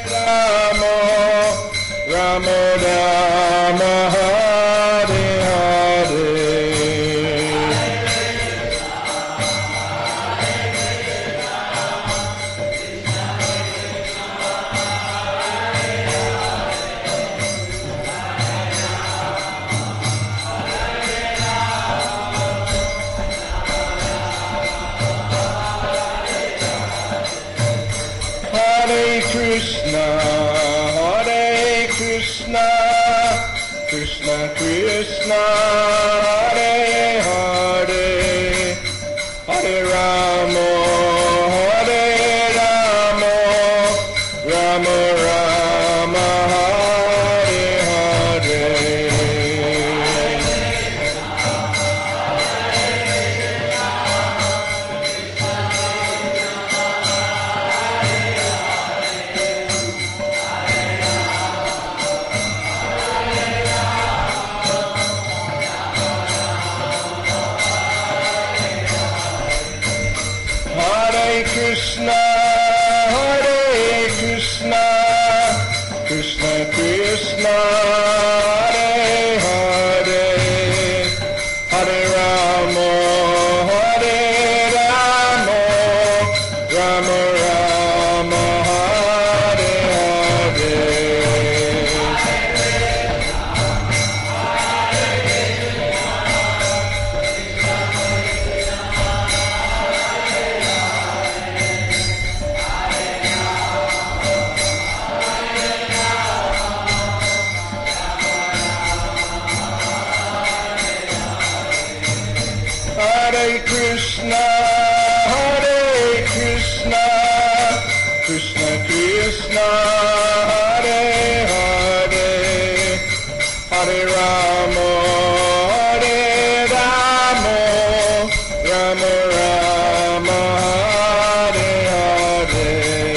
Ramo Rama Hare Hare. Hare Krishna, Hare Krishna, Krishna Krishna, Hare Hare, Hare Rama, Hare Rama, Rama Rama, Hare Hare. Hare Krishna, Hare Krishna, Krishna Krishna, Hare Hare, Hare Rama, Hare Rama, Rama Rama, Hare Hare. Hare Krishna, Hare Krishna, Krishna Krishna, Hare Hare, Hare Rama, Hare Rama, Rama Rama, Hare Hare.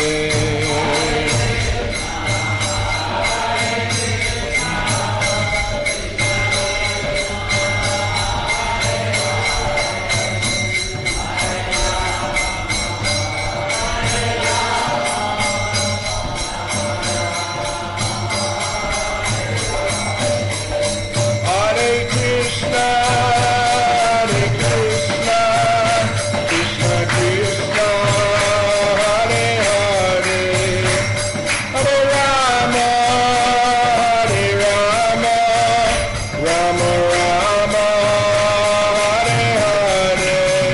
Hare Krishna, Hare Krishna, Krishna Krishna, Hare Hare, Hare Rama, Hare Rama, Rama Rama, Hare Hare.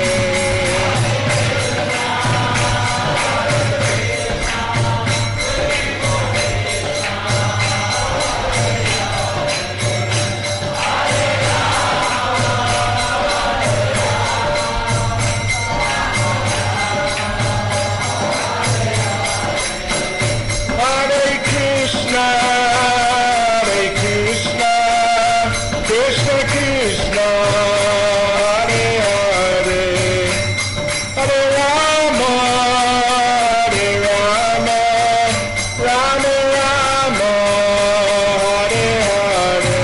Hare Krishna, Hare Krishna, Krishna Krishna, Hare Hare, Hare Rama, Hare Rama, Rama Rama, Hare Hare.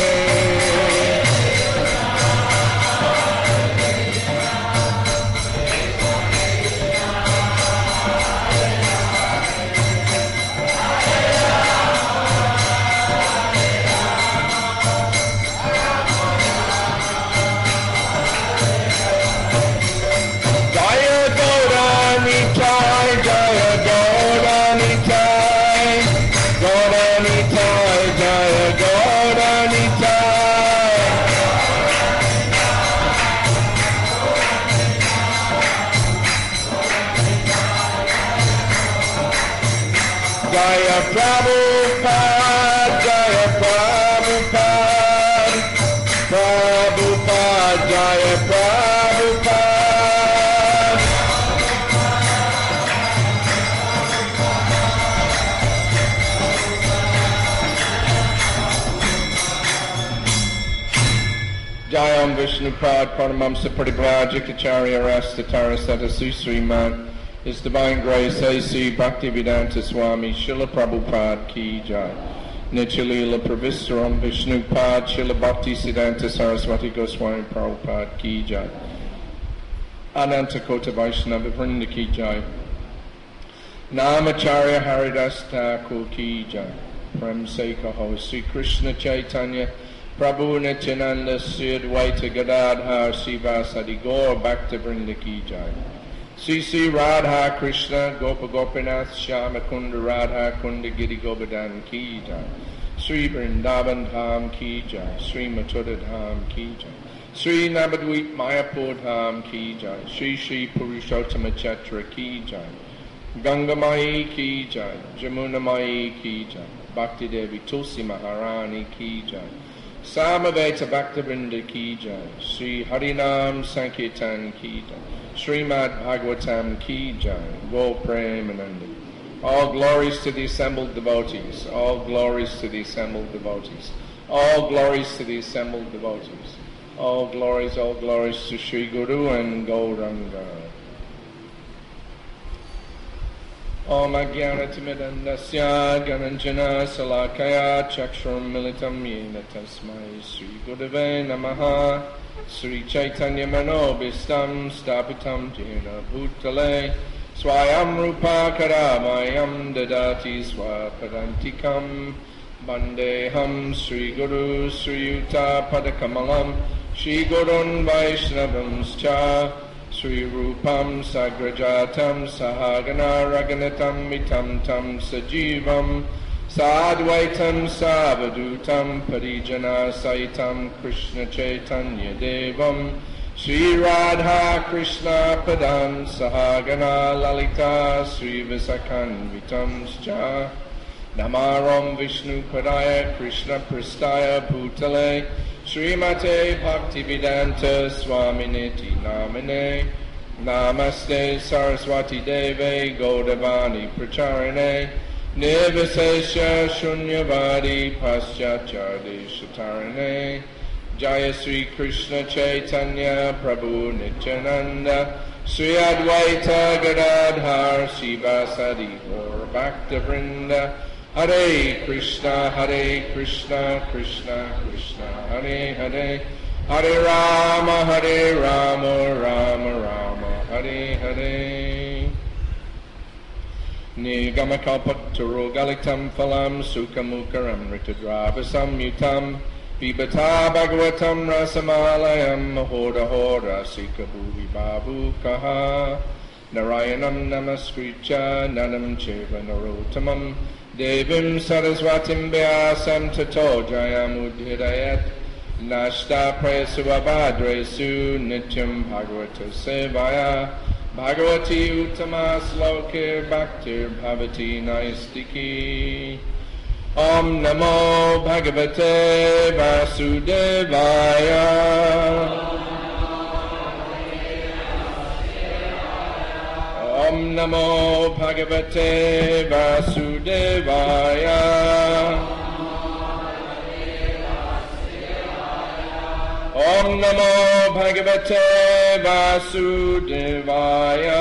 Jaya Gauranitai, Jaya Gauranitai, Gauranitai, Jaya Gauranitai. Jaya Prabhupada, Jaya Prabhupada, Prabhupada, Jaya Prabhupada. Jayam Vishnupad Paramamsa Parivrajikacharya Rastatara Sadasri His Divine Grace A.C. Bhaktivedanta Swami Srila Prabhupada Ki Jai. Nityalila Pravistaram Vishnupad Srila Bhakti Siddhanta Saraswati Goswami Prabhupada Ki Jai. Ananta Kota Vaishnava Vrinda Ki Jai. Namacharya Haridas Thakur ki jai. Prem se kaho Sri Krishna Chaitanya Prabhu Nityananda Sri Advaita Gadadhar Sivasadi Gaur Bhaktivinoda ki jai. Sri Sri Radha Krishna Gopa Gopinath Shyama Kunda Radha Kunda Giri Govardhan ki jai. Sri Vrindavan Dham ki jai. Sri Mathura Dham ki jai. Sri Navadvip Mayapur Dham ki jai. Sri Sri Purushottama Chatra ki jai. Gangamai ki jai. Jamunamai ki jai. Bhakti Devi Tulsi Maharani ki jai. Samaveta Bhaktivinoda ki jai. Sri Harinam Sankirtan ki jai. Srimad Bhagavatam ki jai. Go Premananda. All glories to the assembled devotees. All glories to the assembled devotees. All glories to the assembled devotees. All glories to Sri Guru and Gauranga. Om Ajnanatimidandasya Gananjana Salakaya Chakshram Militam Yena Tasmai Sri Gurave Namaha Sri Chaitanya Manobhistam Stapitam Jena Bhutale Swayam Rupa Karamayam Dadati Swapadantikam Bandeham Sri Guru Sri Yuta Padakamalam Sri Gurun Vaishnavamscha Sri Rupam Sagrajatam Sahagana Raganatam Mitam Tam Sajivam Sadvaitam Savadutam Parijana Saitam Krishna Chaitanya Devam Sri Radha Krishna Padam Sahagana Lalita Sri Visakanvitam Scha Namaram Vishnu Padaya Krishna Prastaya Bhutale Srimate Bhaktivedanta Swaminiti Namine Namaste Saraswati Deve Gaudavani Pracharine Nirvisesha Shunyavadi Paschachardi Shatarine Jaya Sri Krishna Chaitanya Prabhu Nityananda Sri Advaita Gadadhar Sivasadi Gaur Bhaktavrinda Hare Krishna, Krishna Krishna, Hare Hare, Hare Rama, Rama Rama, Hare Hare. Nigamakalpataro Galitam Phalam Sukhamukaram Ritadrava Samyutam Vibhata Bhagavatam Rasamalayam Mahoda Hora Sikabhuvi Babu Kaha Narayanam Namaskritya Nanam Cheva Narotamam Devim Saraswatim Vyasam Tato Jayamudhidayat Nashta Prayasuvabhadresu Nityam Bhagavata Sevaya Bhagavati Uttama Slokir Bhaktir Bhavati Naistiki Om Namo Bhagavate Vasudevaya Om Namo Bhagavate Vasudevaya Om Namo Bhagavate Vasudevaya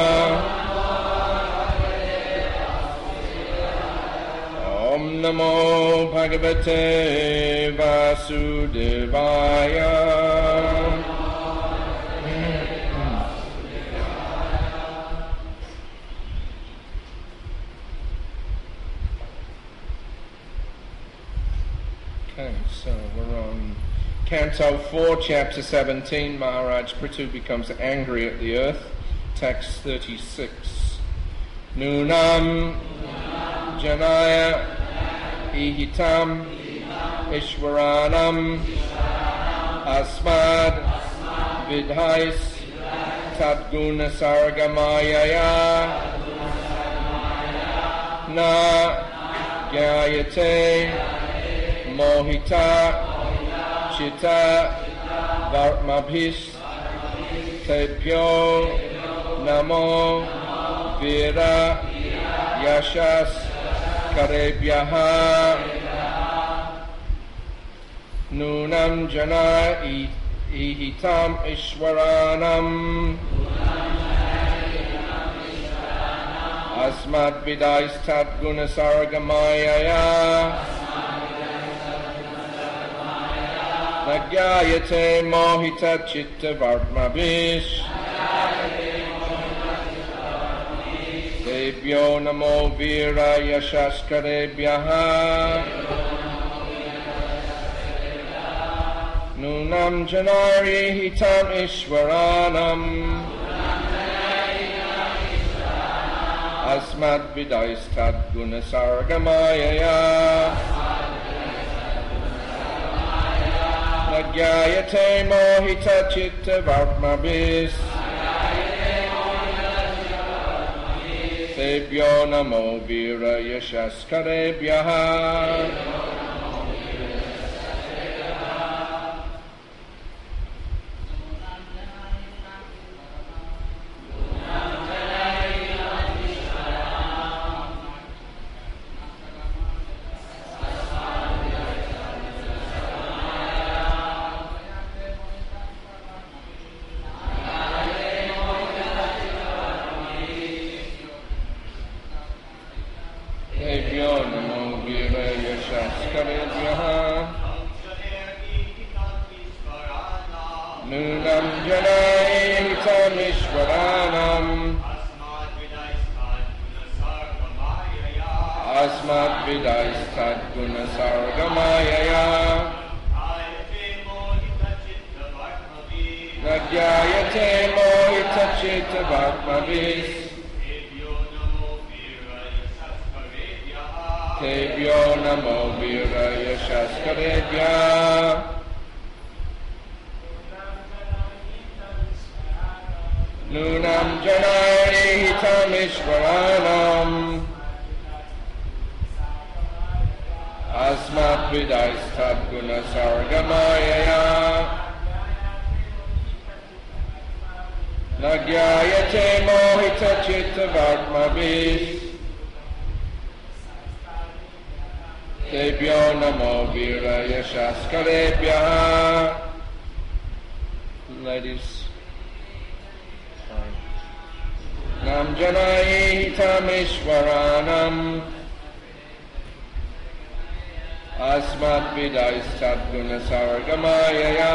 Om Namo Bhagavate Vasudevaya. Okay, so we're on Canto 4, Chapter 17. Maharaj Prithu becomes angry at the earth. Text 36. Nunam Janaya Ihitam Ishwaranam Asmad Vidhais Tadguna Sargamayaya Na Gyayate Mohita Chitta Varmabhis Tebhyo Namo Vira Yashas Karebhyaha Nunam Jana Ihitam Ishwaranam Asmat Vidais Tat Guna Sargamayaya Nagyayate Mohita Chitta Vartmavish Tebhyo namo viraya shaskarebhyaha. Nunam janari hitam ishwaranam. Asmad vidaistad gunasargamayaya. Nagyayate mohita chitta vartmabis. Tebhyo namo viraya shaskarebhyaha. Nunam janai tamishwaranam. Asmat vidaistad gunasargamayaya. Nagyayate mohita chitta vartmabis. Tebhyo namo viraya shaskarebhyaha. Nunam janai hitam ishwaranam. Asmat vidaistad gunasargamayaya. Nagyayate mohita chitta vartmabis. Tebhyo namo viraya shaskarebhyaha. Ladies. Nam janai tamishwaranam. Asmat vidaistad gunasargamayaya.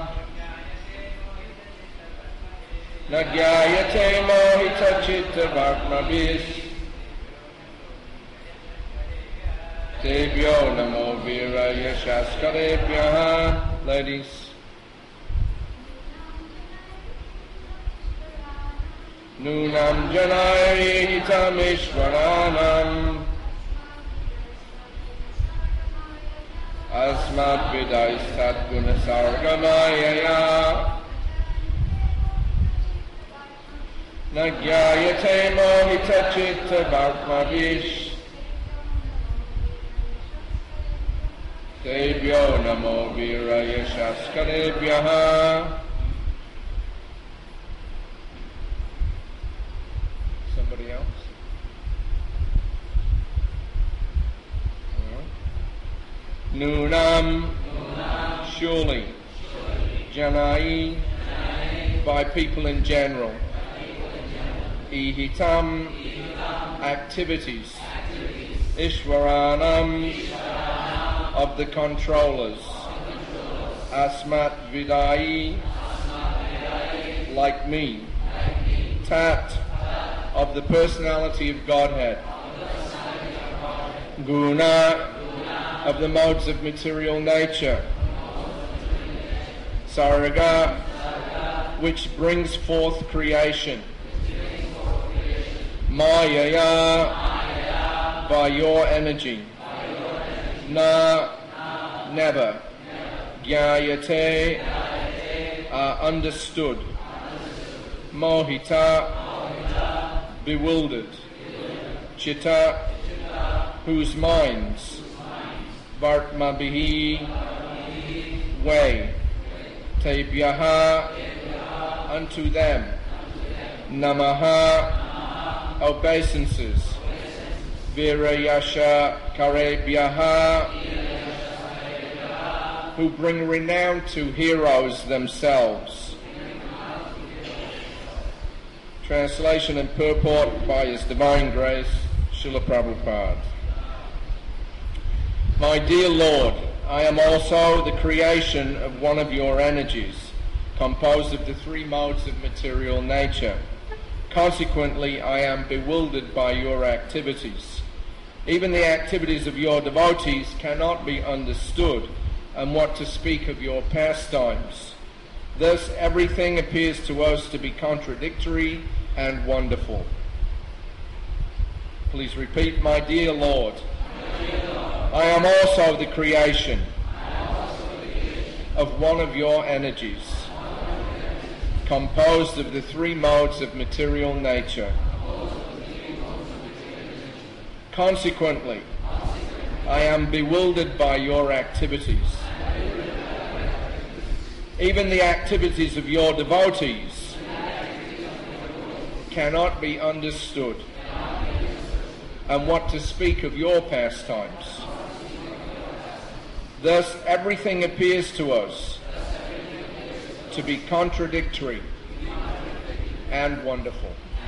Nagyayate mohita chitta vartmabis. Tebhyo namo viraya shaskarebhyaha. Ladies. Nunam janai hitam ishwaranam. Asmat vidaistad gunasargamayaya. Nagyayate mohita chitta vartmabis. Tebhyo namo viraya shaskarebhyaha. Somebody else? Nunam, surely, janai, by people in general, ihitam, activities, ishwaranam, of the controllers, asmat vidai, like me, tat, of the personality of Godhead, guna, of the modes of material nature, sarga, which brings forth creation, mayaya, by your energy, na, never, gyayate, are understood, mohita, bewildered, chitta, whose minds, vartmabihi, way, tebhyaha, unto them, namaha, obeisances, virayasha karebhyaha, who bring renown to heroes themselves. Translation and purport by His Divine Grace, Srila Prabhupada. My dear Lord, I am also the creation of one of your energies, composed of the three modes of material nature, Consequently, I am bewildered by your activities. Even the activities of your devotees cannot be understood, and what to speak of your pastimes. Thus, everything appears to us to be contradictory and wonderful. Please repeat, my dear Lord, I am also the creation of one of your energies, composed of the three modes of material nature. Consequently, I am bewildered by your activities. Even the activities of your devotees cannot be understood, and what to speak of your pastimes. Thus, everything appears to us to be contradictory and wonderful.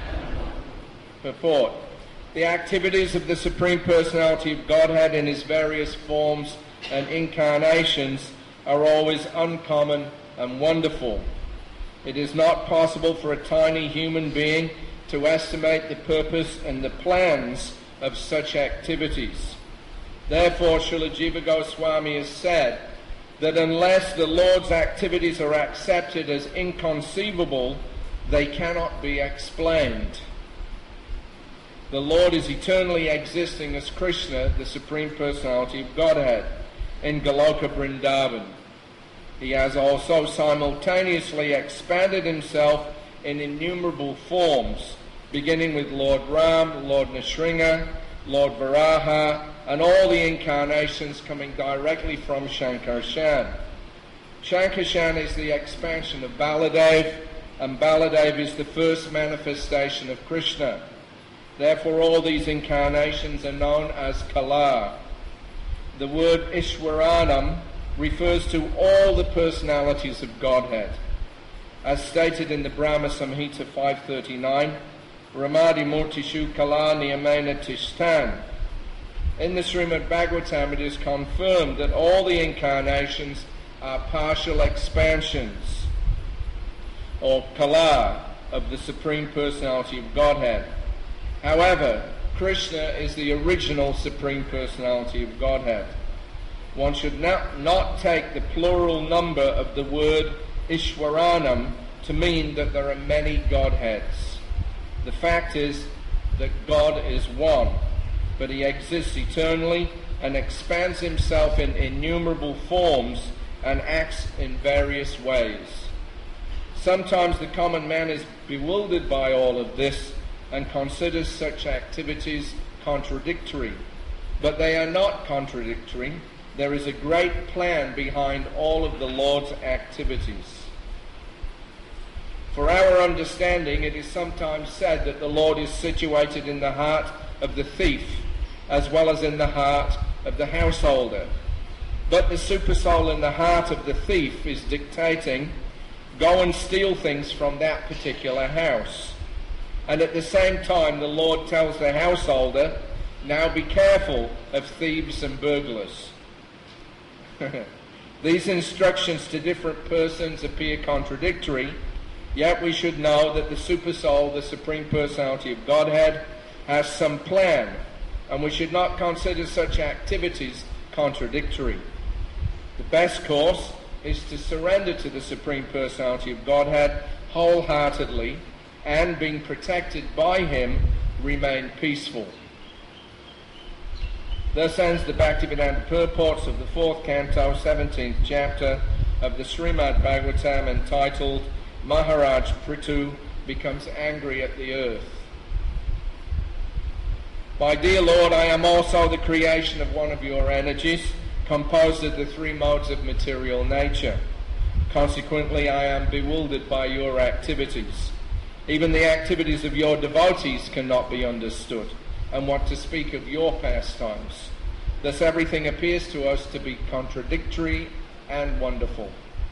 Purport: the activities of the Supreme Personality of Godhead in his various forms and incarnations are always uncommon and wonderful. It is not possible for a tiny human being to estimate the purpose and the plans of such activities. Therefore, Srila Jiva Goswami has said that unless the Lord's activities are accepted as inconceivable, they cannot be explained. The Lord is eternally existing as Krishna, the Supreme Personality of Godhead, in Goloka Vrindavan. He has also simultaneously expanded himself in innumerable forms, beginning with Lord Ram, Lord Nrsimha, Lord Varaha, and all the incarnations coming directly from Shankarshan. Shankarshan is the expansion of Baladev, and Baladev is the first manifestation of Krishna. Therefore, all these incarnations are known as Kala. The word Ishwaranam refers to all the personalities of Godhead. As stated in the Brahma Samhita 539, Ramadi Murtishu Kala Niyamena Tishtan. In the Srimad Bhagavatam it is confirmed that all the incarnations are partial expansions, or Kala, of the Supreme Personality of Godhead. However, Krishna is the original Supreme Personality of Godhead. One should not take the plural number of the word Ishwaranam to mean that there are many Godheads. The fact is that God is one, but he exists eternally and expands himself in innumerable forms and acts in various ways. Sometimes the common man is bewildered by all of this and considers such activities contradictory. But they are not contradictory. There is a great plan behind all of the Lord's activities. For our understanding, it is sometimes said that the Lord is situated in the heart of the thief, as well as in the heart of the householder. But the supersoul in the heart of the thief is dictating, go and steal things from that particular house. And at the same time, the Lord tells the householder, now be careful of thieves and burglars. These instructions to different persons appear contradictory, yet we should know that the Supersoul, the Supreme Personality of Godhead, has some plan, and we should not consider such activities contradictory. The best course is to surrender to the Supreme Personality of Godhead wholeheartedly, and being protected by him, remain peaceful. Thus ends the Bhaktivedanta purports of the 4th canto, 17th chapter of the Srimad Bhagavatam, entitled Maharaj Prithu Becomes Angry at the Earth. My dear Lord, I am also the creation of one of your energies, composed of the three modes of material nature. Consequently, I am bewildered by your activities. Even the activities of your devotees cannot be understood, and what to speak of your pastimes. Thus everything appears to us to be contradictory and wonderful.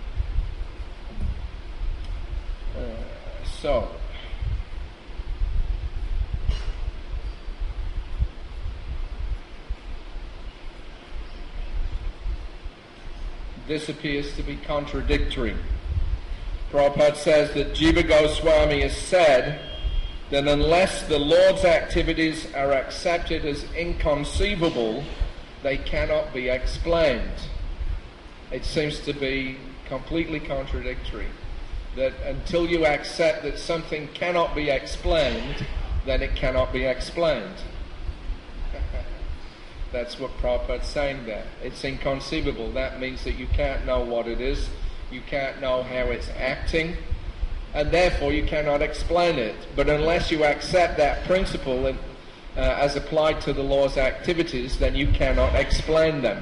This appears to be contradictory. Prabhupada says that Jiva Goswami has said that unless the Lord's activities are accepted as inconceivable, they cannot be explained. It seems to be completely contradictory, that until you accept that something cannot be explained, then it cannot be explained. That's what Prabhupada's saying there. It's inconceivable. That means that you can't know what it is, you can't know how it's acting, and therefore you cannot explain it. But unless you accept that principle and, as applied to the Lord's activities, then you cannot explain them.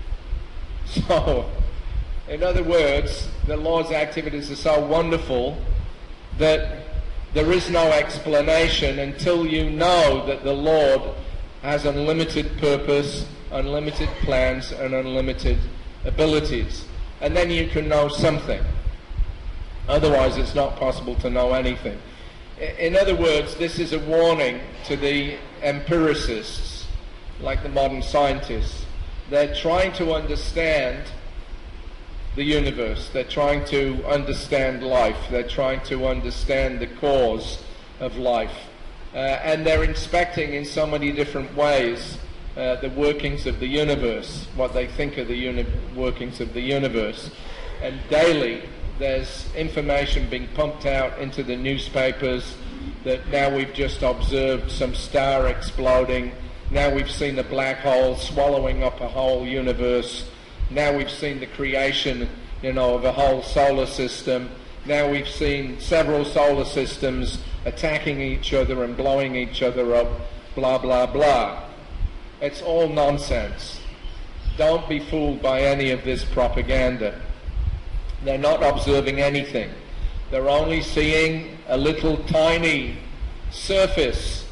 So, in other words, the Lord's activities are so wonderful that there is no explanation until you know that the Lord has unlimited purpose, unlimited plans, and unlimited abilities. And then you can know something. Otherwise, it's not possible to know anything. In other words, this is a warning to the empiricists, like the modern scientists. They're trying to understand the universe. They're trying to understand life. They're trying to understand the cause of life. And they're inspecting in so many different ways the workings of the universe, what they think are the workings of the universe. And daily there's information being pumped out into the newspapers that now we've just observed some star exploding, now we've seen a black hole swallowing up a whole universe, now we've seen the creation, of a whole solar system, now we've seen several solar systems attacking each other and blowing each other up, blah, blah, blah. It's all nonsense. Don't be fooled by any of this propaganda. They're not observing anything. They're only seeing a little tiny surface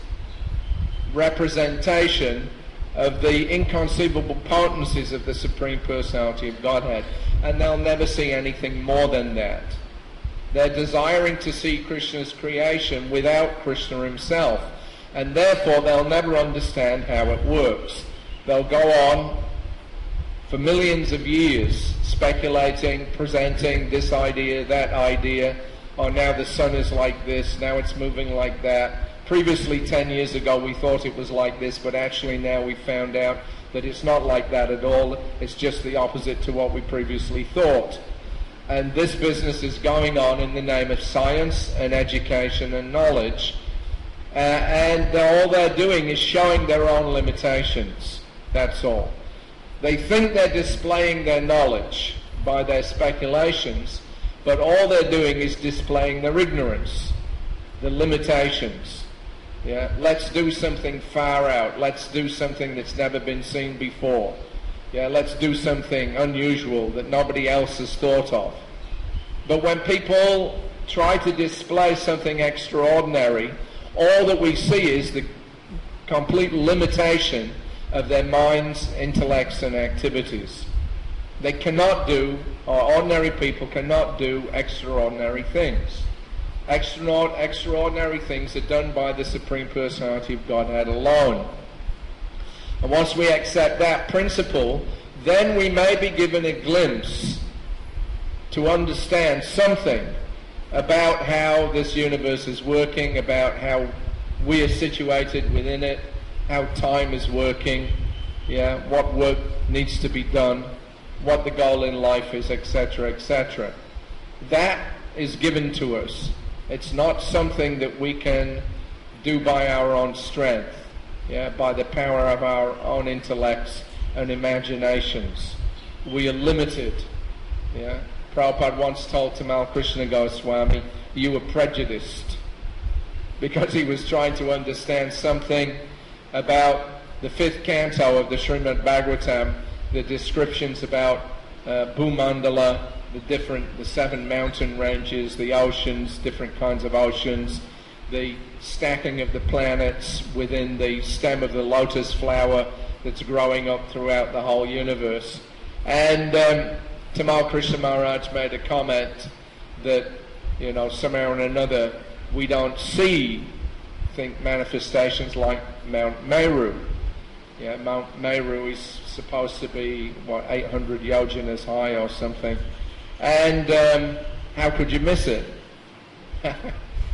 representation of the inconceivable potencies of the Supreme Personality of Godhead, and they'll never see anything more than that. They're desiring to see Krishna's creation without Krishna himself, and therefore they'll never understand how it works. They'll go on for millions of years speculating, presenting this idea, that idea. Oh, now the sun is like this, now it's moving like that. Previously, 10 years ago, we thought it was like this, but actually now we found out that it's not like that at all. It's just the opposite to what we previously thought. And this business is going on in the name of science and education and knowledge. And all they're doing is showing their own limitations. That's all. They think they're displaying their knowledge by their speculations, but all they're doing is displaying their ignorance, the limitations. Yeah, let's do something far out. Let's do something that's never been seen before. Yeah, let's do something unusual that nobody else has thought of. But when people try to display something extraordinary, all that we see is the complete limitation of their minds, intellects, and activities. They cannot do, or ordinary people cannot do, extraordinary things. Extraordinary things are done by the Supreme Personality of Godhead alone. And once we accept that principle, then we may be given a glimpse to understand something about how this universe is working, about how we are situated within it, how time is working, what work needs to be done, what the goal in life is, etc., etc. That is given to us. It's not something that we can do by our own strength, by the power of our own intellects and imaginations. We are limited. Prabhupada once told Tamal Krishna Goswami, you were prejudiced, because he was trying to understand something about the 5th canto of the Srimad Bhagavatam, the descriptions about Bhumandala, the 7 mountain ranges, the oceans, different kinds of oceans, the stacking of the planets within the stem of the lotus flower that's growing up throughout the whole universe. And Tamal Krishna Maharaj made a comment that, somehow or another, we don't see, manifestations like Mount Meru. Mount Meru is supposed to be, 800 yojanas high or something. And how could you miss it?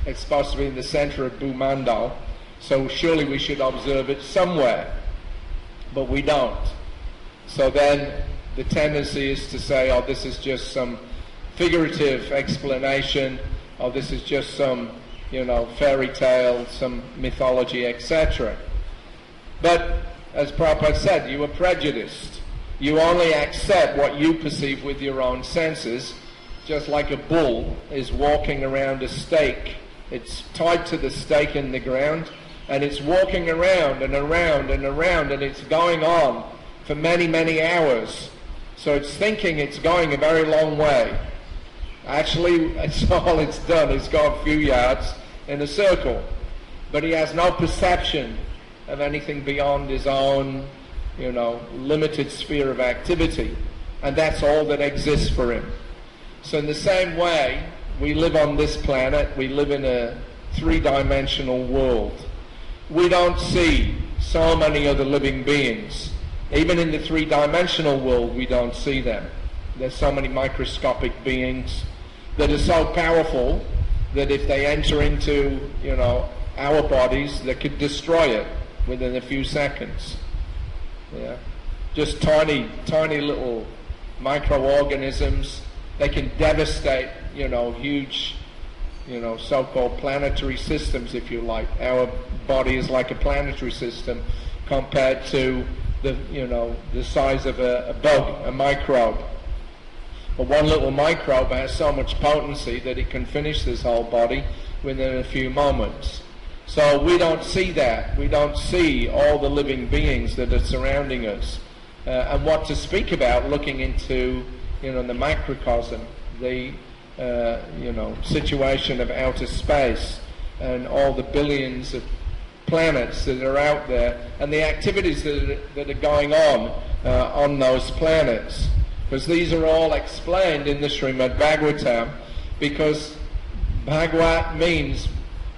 It's supposed to be in the center of Bhumandal, so surely we should observe it somewhere, but we don't. So then the tendency is to say, oh, this is just some figurative explanation, or this is just some, fairy tale, some mythology, etc. But, as Prabhupada said, you are prejudiced. You only accept what you perceive with your own senses, just like a bull is walking around a stake. It's tied to the stake in the ground, and it's walking around and around and around, and it's going on for many, many hours. So it's thinking it's going a very long way. Actually, that's all it's done is go a few yards in a circle. But he has no perception of anything beyond his own, limited sphere of activity. And that's all that exists for him. So in the same way, we live on this planet, we live in a three-dimensional world. We don't see so many other living beings. Even in the three-dimensional world, we don't see them. There's so many microscopic beings that are so powerful that if they enter into, our bodies, they could destroy it within a few seconds. Yeah, just tiny, tiny little microorganisms. They can devastate, huge, so-called planetary systems, if you like. Our body is like a planetary system compared to the size of a bug, a microbe. But one little microbe has so much potency that it can finish this whole body within a few moments. So we don't see that. We don't see all the living beings that are surrounding us. And what to speak about looking into, the microcosm, the, situation of outer space and all the billions of planets that are out there and the activities that are going on those planets. Because these are all explained in the Srimad Bhagavatam, because Bhagavat means,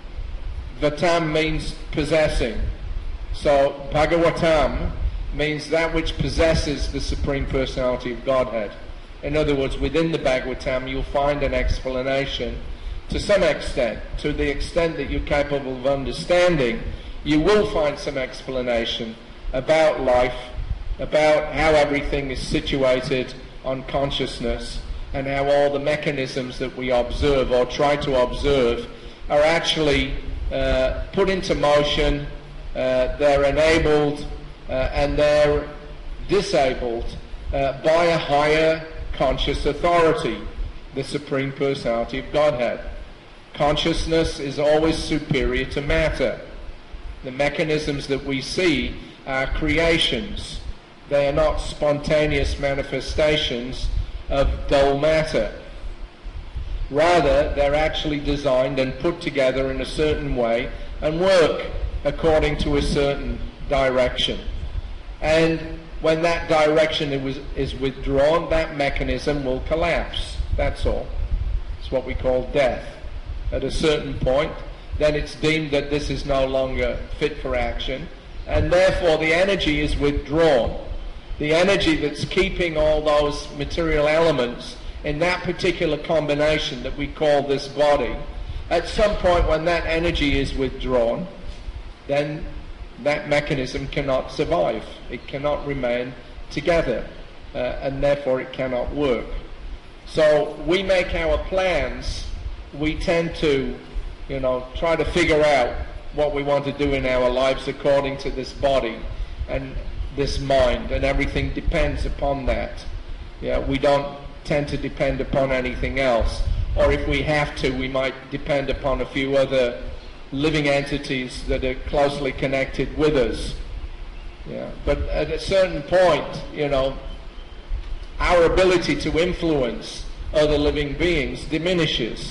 Vatam means possessing. So Bhagavatam means that which possesses the Supreme Personality of Godhead. In other words, within the Bhagavatam you'll find an explanation to some extent. To the extent that you're capable of understanding, you will find some explanation about life, about how everything is situated on consciousness, and how all the mechanisms that we observe or try to observe are actually put into motion, they're enabled, and they're disabled by a higher conscious authority, the Supreme Personality of Godhead. Consciousness is always superior to matter. The mechanisms that we see are creations. They are not spontaneous manifestations of dull matter. Rather, they're actually designed and put together in a certain way and work according to a certain direction. And when that direction is withdrawn, that mechanism will collapse. That's all. It's what we call death. At a certain point, then it's deemed that this is no longer fit for action, and therefore the energy is withdrawn. The energy that's keeping all those material elements in that particular combination that we call this body, at some point when that energy is withdrawn, then that mechanism cannot survive. It cannot remain together, and therefore it cannot work. So we make our plans. We tend to, try to figure out what we want to do in our lives according to this body and this mind, and everything depends upon that. Yeah, we don't tend to depend upon anything else. Or if we have to, we might depend upon a few other living entities that are closely connected with us. Yeah. But at a certain point, our ability to influence other living beings diminishes.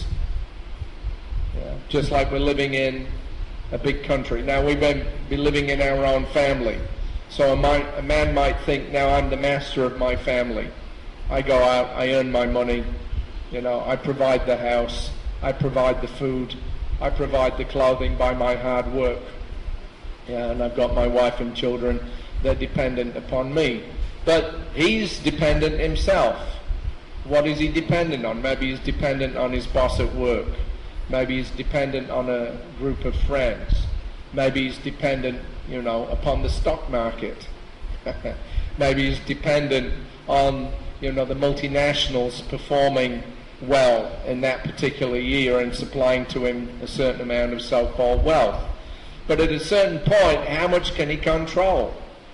Yeah. Just like we're living in a big country. Now we may be living in our own family. So a man might think, now I'm the master of my family. I go out, I earn my money, I provide the house, I provide the food, I provide the clothing by my hard work. Yeah, and I've got my wife and children, they're dependent upon me. But he's dependent himself. What is he dependent on? Maybe he's dependent on his boss at work. Maybe he's dependent on a group of friends. Maybe he's dependent, upon the stock market. Maybe he's dependent on, the multinationals performing well in that particular year and supplying to him a certain amount of so-called wealth. But at a certain point, how much can he control?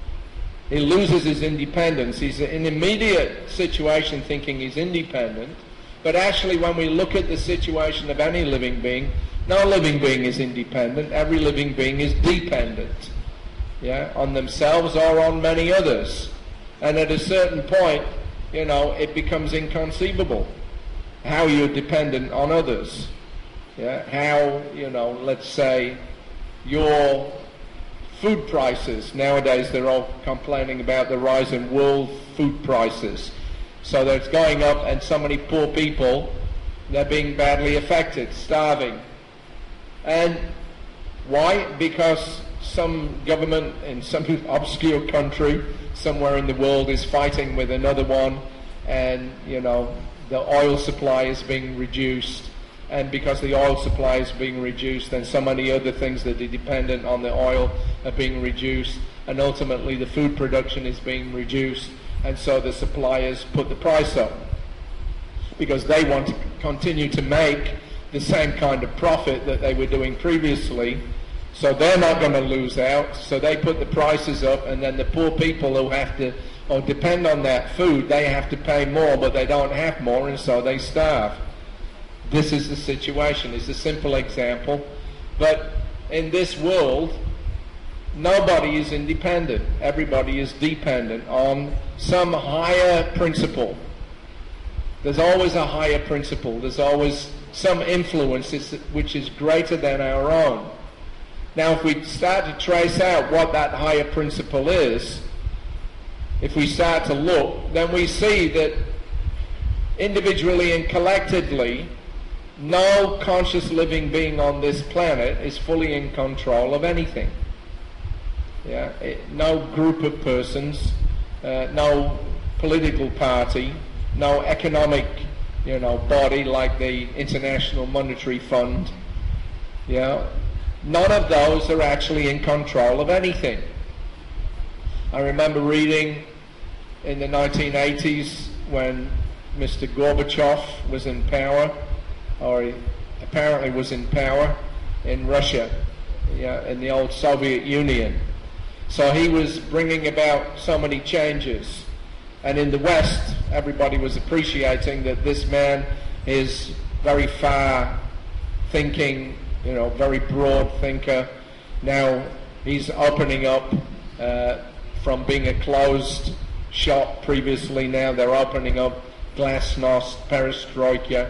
He loses his independence. He's in an immediate situation thinking he's independent, but actually when we look at the situation of any living being, no living being is independent. Every living being is dependent, on themselves or on many others. And at a certain point, it becomes inconceivable how you're dependent on others. How, let's say, your food prices. Nowadays they're all complaining about the rise in world food prices. So that it's going up, and so many poor people, they're being badly affected, starving. And why? Because some government in some obscure country somewhere in the world is fighting with another one, and the oil supply is being reduced, and because the oil supply is being reduced, then so many other things that are dependent on the oil are being reduced, and ultimately the food production is being reduced, and so the suppliers put the price up because they want to continue to make the same kind of profit that they were doing previously. So they're not going to lose out, so they put the prices up, and then the poor people who have to or depend on that food, they have to pay more, but they don't have more, and so they starve. This is the situation. It's a simple example, but in this world, nobody is independent. Everybody is dependent on some higher principle. There's always a higher principle. There's always some influence which is greater than our own. Now, if we start to trace out what that higher principle is, if we start to look, then we see that individually and collectively, no conscious living being on this planet is fully in control of anything. No group of persons, no political party, no economic, body like the International Monetary Fund. None of those are actually in control of anything. I remember reading in the 1980s when Mr. Gorbachev was in power, or he apparently was in power in Russia, in the old Soviet Union. So he was bringing about so many changes. And in the West, everybody was appreciating that this man is very far thinking, very broad thinker. Now he's opening up from being a closed shop previously. Now they're opening up glasnost, perestroika.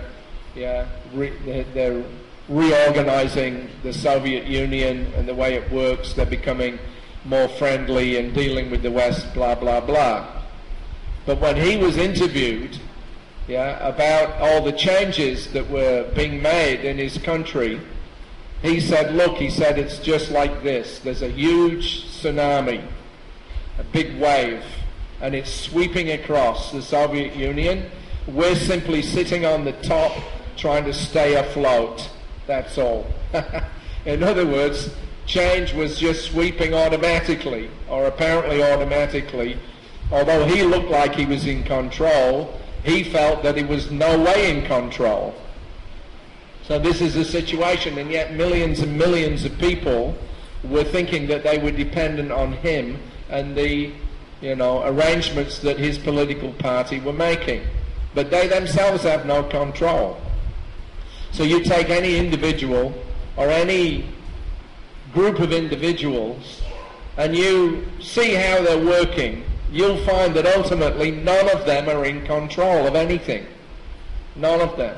They're reorganizing the Soviet Union and the way it works. They're becoming more friendly and dealing with the West, blah, blah, blah. But when he was interviewed about all the changes that were being made in his country, he said, it's just like this. There's a huge tsunami, a big wave, and it's sweeping across the Soviet Union. We're simply sitting on the top trying to stay afloat. That's all. In other words, change was just sweeping automatically, or apparently automatically. Although he looked like he was in control, he felt that he was no way in control. So this is the situation, and yet millions and millions of people were thinking that they were dependent on him and the arrangements that his political party were making. But they themselves have no control. So you take any individual or any group of individuals and you see how they're working, you'll find that ultimately none of them are in control of anything. None of them.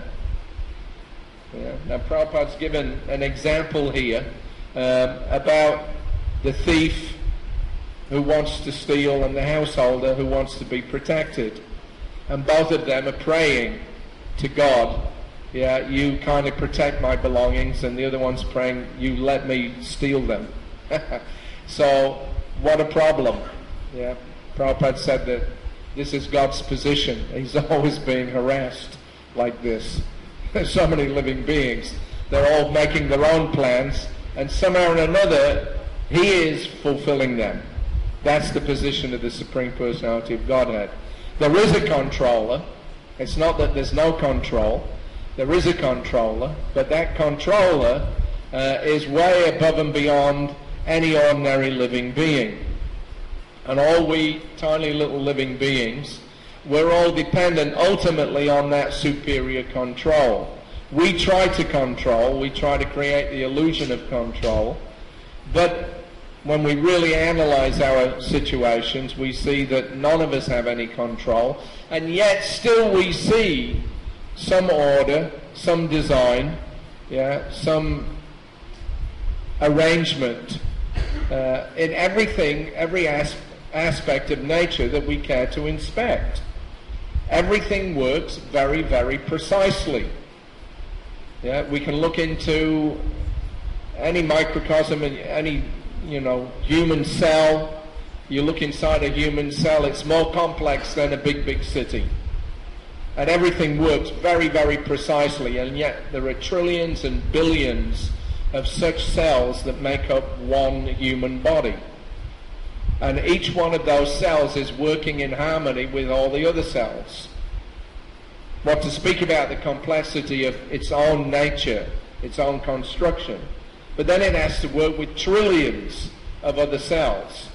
Now Prabhupada's given an example here about the thief who wants to steal and the householder who wants to be protected. And both of them are praying to God, you kind of protect my belongings, and the other one's praying, you let me steal them. So what a problem. Prabhupada said that this is God's position. He's always being harassed like this. There's so many living beings They're all making their own plans, and somehow or another, he is fulfilling them. That's the position of the Supreme Personality of Godhead. There is a controller. It's not that there's no control. There is a controller, but that controller is way above and beyond any ordinary living being. And all we tiny little living beings, we're all dependent ultimately on that superior control. We try to control, we try to create the illusion of control, but when we really analyze our situations, we see that none of us have any control, and yet still we see some order, some design, some arrangement in everything, every aspect of nature that we care to inspect. Everything works very, very precisely. We can look into any microcosm, any human cell. You look inside a human cell, it's more complex than a big, big city. And everything works very, very precisely, and yet there are trillions and billions of such cells that make up one human body. And each one of those cells is working in harmony with all the other cells. What to speak about the complexity of its own nature, its own construction. But then it has to work with trillions of other cells.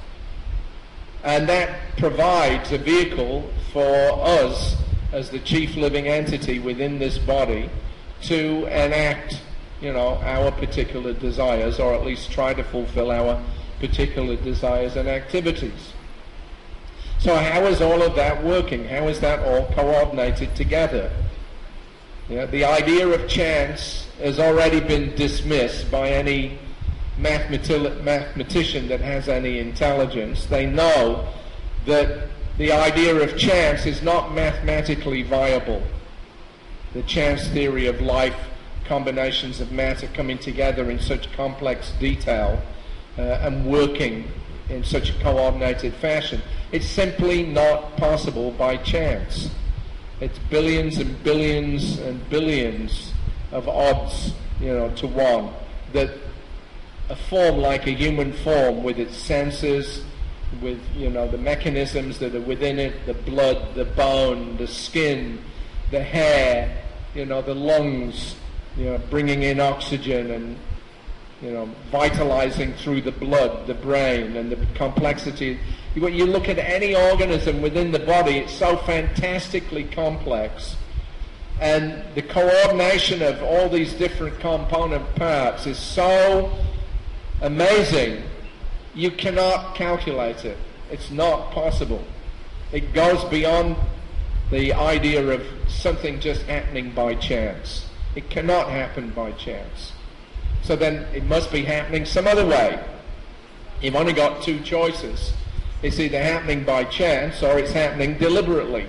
And that provides a vehicle for us, as the chief living entity within this body, to enact, our particular desires, or at least try to fulfill our particular desires and activities. So how is all of that working? How is that all coordinated together? The idea of chance has already been dismissed by any mathematician that has any intelligence. They know that the idea of chance is not mathematically viable. The chance theory of life, combinations of matter coming together in such complex detail and working in such a coordinated fashion, it's simply not possible by chance. It's billions and billions and billions of odds, to one, that a form like a human form, with its senses, with the mechanisms that are within it, the blood, the bone, the skin, the hair, the lungs, bringing in oxygen and vitalizing through the blood, the brain, and the complexity. When you look at any organism within the body, it's so fantastically complex, and the coordination of all these different component parts is so amazing, you cannot calculate it. It's not possible. It goes beyond the idea of something just happening by chance. It cannot happen by chance. So then it must be happening some other way. You've only got two choices. It's either happening by chance or it's happening deliberately.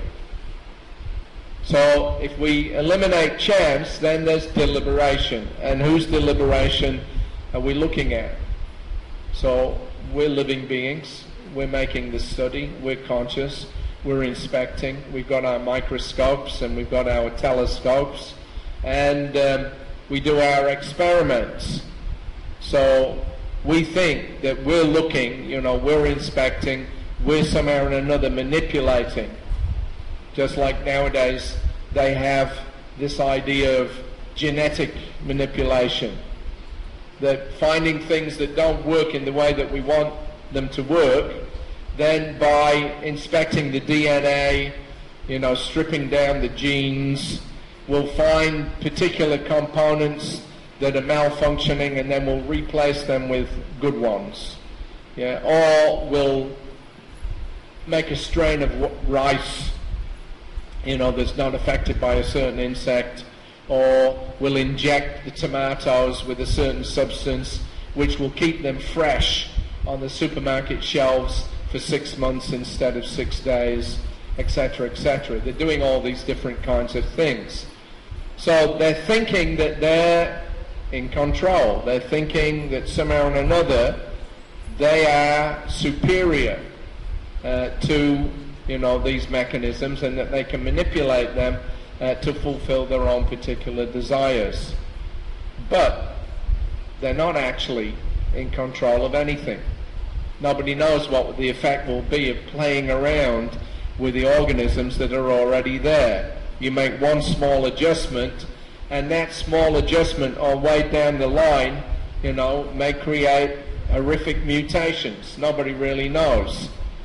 So if we eliminate chance, then there's deliberation. And whose deliberation are we looking at? So we're living beings. We're making the study. We're conscious. We're inspecting. We've got our microscopes and we've got our telescopes. And we do our experiments. So we think that we're looking, we're inspecting, we're somehow or another manipulating. Just like nowadays they have this idea of genetic manipulation, that finding things that don't work in the way that we want them to work, then by inspecting the DNA, stripping down the genes, we'll find particular components that are malfunctioning and then we'll replace them with good ones. Or we'll make a strain of rice, that's not affected by a certain insect, or we'll inject the tomatoes with a certain substance which will keep them fresh on the supermarket shelves for 6 months instead of 6 days, etc., etc. They're doing all these different kinds of things. So they're thinking that they're in control. They're thinking that somehow or another they are superior to these mechanisms, and that they can manipulate them to fulfill their own particular desires. But they're not actually in control of anything. Nobody knows what the effect will be of playing around with the organisms that are already there. You make one small adjustment, and that small adjustment on way down the line, may create horrific mutations. Nobody really knows.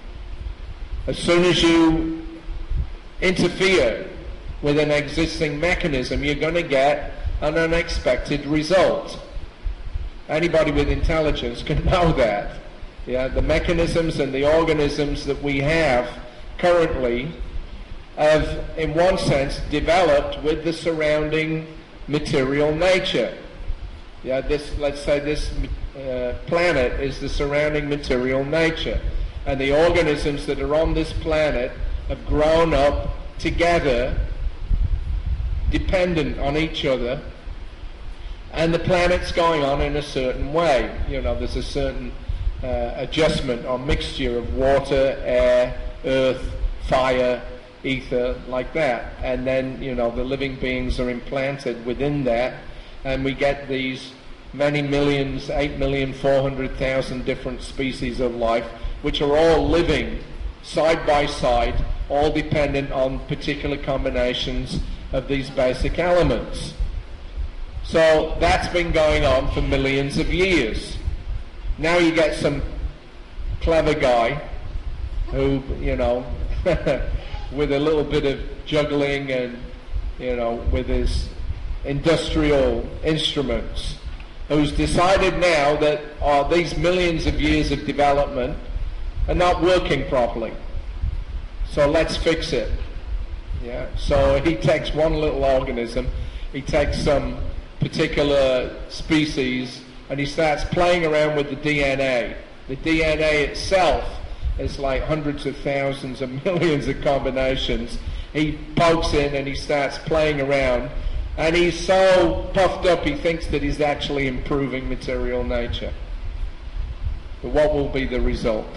As soon as you interfere with an existing mechanism, you're going to get an unexpected result. Anybody with intelligence can know that. Yeah, the mechanisms and the organisms that we have currently have, in one sense, developed with the surrounding material nature. Yeah, let's say this planet is the surrounding material nature, and the organisms that are on this planet have grown up together, dependent on each other, and the planet's going on in a certain way. There's a certain adjustment or mixture of water, air, earth, fire, ether, like that. And then, the living beings are implanted within that, and we get these many millions, 8,400,000 different species of life, which are all living side by side, all dependent on particular combinations of these basic elements. So that's been going on for millions of years. Now you get some clever guy who, with a little bit of juggling and, with his industrial instruments, who's decided now that these millions of years of development are not working properly. So let's fix it. Yeah. So he takes one little organism, he takes some particular species, and he starts playing around with the DNA. The DNA itself is like hundreds of thousands of millions of combinations. He pokes in and he starts playing around, and he's so puffed up he thinks that he's actually improving material nature. But what will be the result?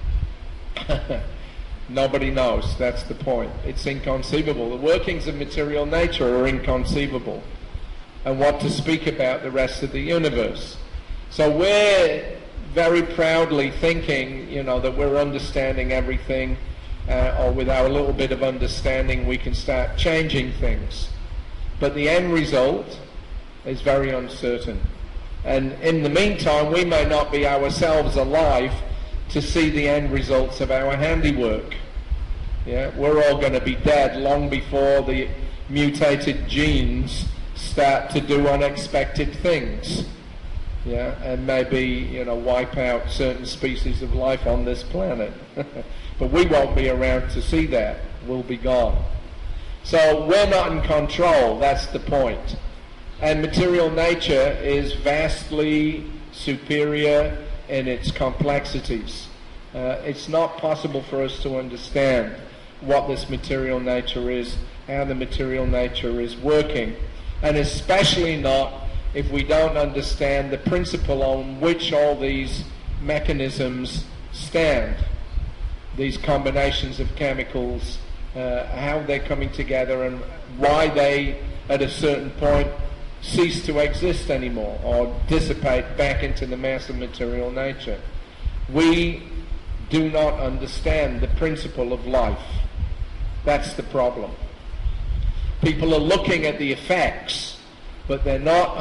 Nobody knows. That's the point. It's inconceivable. The workings of material nature are inconceivable. And what to speak about the rest of the universe. So we're very proudly thinking, that we're understanding everything, or with our little bit of understanding we can start changing things. But the end result is very uncertain. And in the meantime, we may not be ourselves alive to see the end results of our handiwork. Yeah, we're all going to be dead long before the mutated genes start to do unexpected things. Yeah, and maybe, wipe out certain species of life on this planet. But we won't be around to see that. We'll be gone. So we're not in control, that's the point. And material nature is vastly superior in its complexities. It's not possible for us to understand what this material nature is, how the material nature is working, and especially not if we don't understand the principle on which all these mechanisms stand, these combinations of chemicals, how they're coming together and why they, at a certain point, cease to exist anymore or dissipate back into the mass of material nature. We do not understand the principle of life. That's the problem. People are looking at the effects, but they're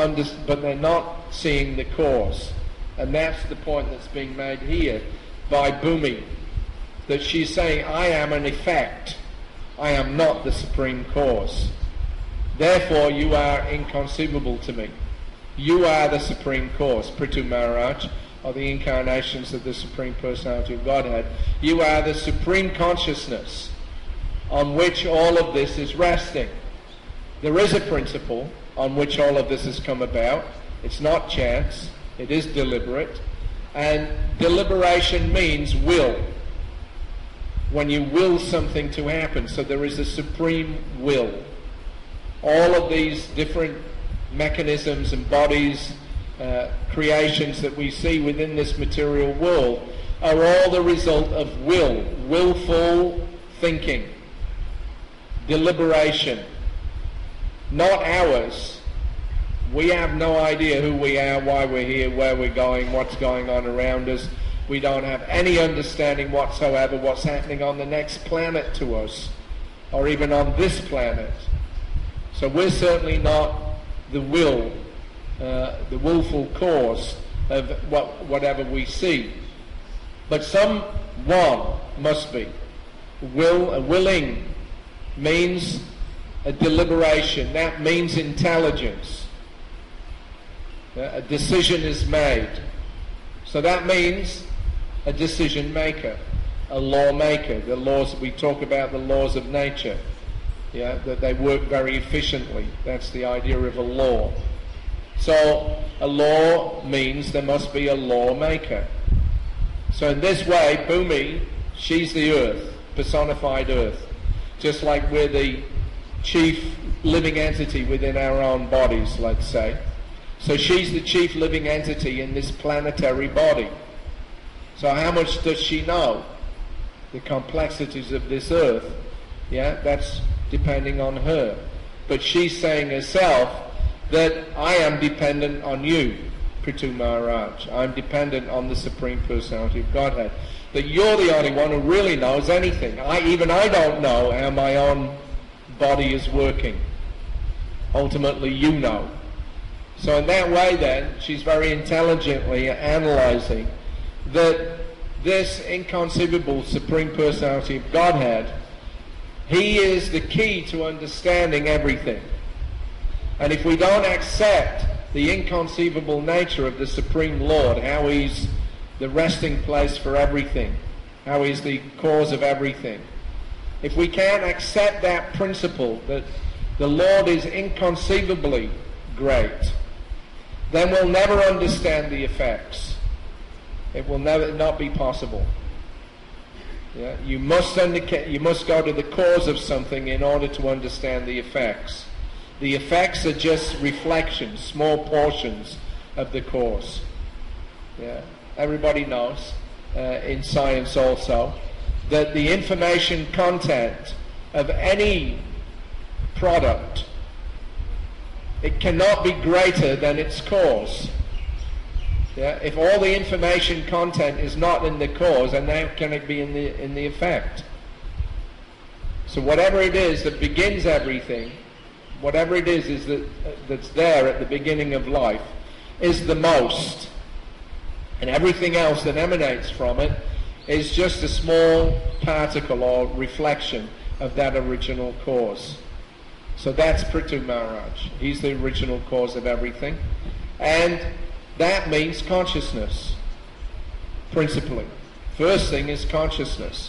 not seeing the cause. And that's the point that's being made here by Bhumi, that she's saying, I am an effect. I am not the supreme cause. Therefore, you are inconceivable to me. You are the supreme cause, Prithu Maharaj, or the incarnations of the Supreme Personality of Godhead. You are the supreme consciousness on which all of this is resting. There is a principle on which all of this has come about. It's not chance. It is deliberate. And deliberation means will. When you will something to happen. So there is a supreme will. All of these different mechanisms and bodies, creations that we see within this material world are all the result of will, willful thinking, deliberation, not ours, We have no idea who we are, why we're here, where we're going, what's going on around us. We don't have any understanding whatsoever what's happening on the next planet to us, or even on this planet. So we're certainly not the willful cause of whatever we see. But someone must be. Willing means a deliberation. That means intelligence. A decision is made. So that means a decision maker, a lawmaker. The laws, we talk about the laws of nature, that they work very efficiently. That's the idea of a law. So a law means there must be a lawmaker. So in this way, Bhumi, she's the earth, personified earth. Just like we're the chief living entity within our own bodies, let's say. So she's the chief living entity in this planetary body. So how much does she know? The complexities of this earth, that's depending on her. But she's saying herself that I am dependent on you, Prithu Maharaj. I'm dependent on the Supreme Personality of Godhead. That you're the only one who really knows anything. I don't know how my own body is working. Ultimately, you know. So in that way then, she's very intelligently analyzing that this inconceivable Supreme Personality of Godhead, he is the key to understanding everything. And if we don't accept the inconceivable nature of the Supreme Lord, how he's the resting place for everything, how he's the cause of everything, if we can't accept that principle that the Lord is inconceivably great, then we'll never understand the effects. It will never not be possible. You must go to the cause of something in order to understand the effects. The effects are just reflections, small portions of the cause. Everybody knows, in science also, that the information content of any product, it cannot be greater than its cause. If all the information content is not in the cause, then how can it be in the effect? So whatever it is that begins everything, whatever it is that's there at the beginning of life, is the most. And everything else that emanates from it is just a small particle or reflection of that original cause. So that's Prithu Maharaj. He's the original cause of everything. And that means consciousness, principally. First thing is consciousness.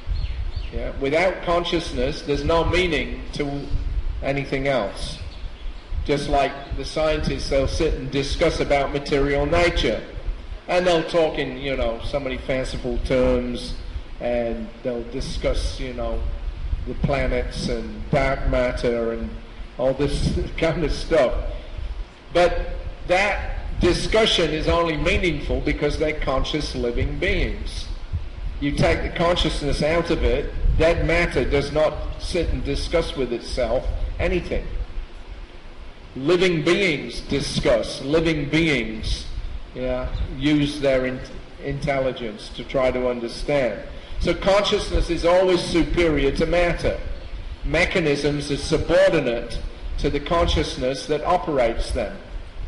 Without consciousness, there's no meaning to anything else. Just like the scientists, they'll sit and discuss about material nature. And they'll talk in, so many fanciful terms, and they'll discuss, the planets and dark matter and all this kind of stuff. But that discussion is only meaningful because they're conscious living beings. You take the consciousness out of it, that matter does not sit and discuss with itself anything. Living beings discuss, living beings use their intelligence to try to understand. So consciousness is always superior to matter. Mechanisms are subordinate to the consciousness that operates them.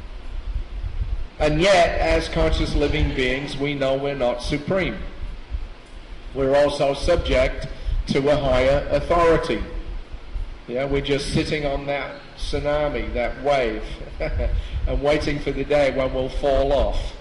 And yet, as conscious living beings, we know we're not supreme. We're also subject to a higher authority. We're just sitting on that tsunami, that wave, and waiting for the day when we'll fall off.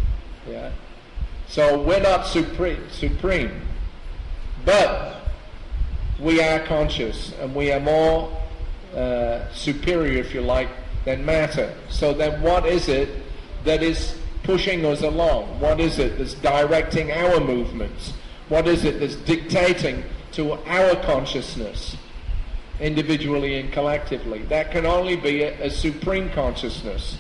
So we're not supreme, but we are conscious, and we are more superior, if you like, than matter. So then what is it that is pushing us along? What is it that's directing our movements? What is it that's dictating to our consciousness, individually and collectively? That can only be a supreme consciousness,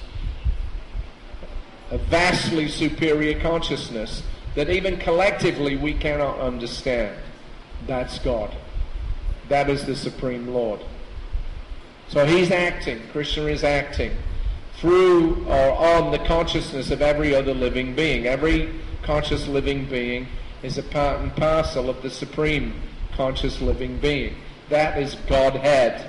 a vastly superior consciousness that even collectively we cannot understand. That's God. That is the Supreme Lord. So he's acting, Krishna is acting through or on the consciousness of every other living being. Every conscious living being is a part and parcel of the supreme conscious living being. That is Godhead.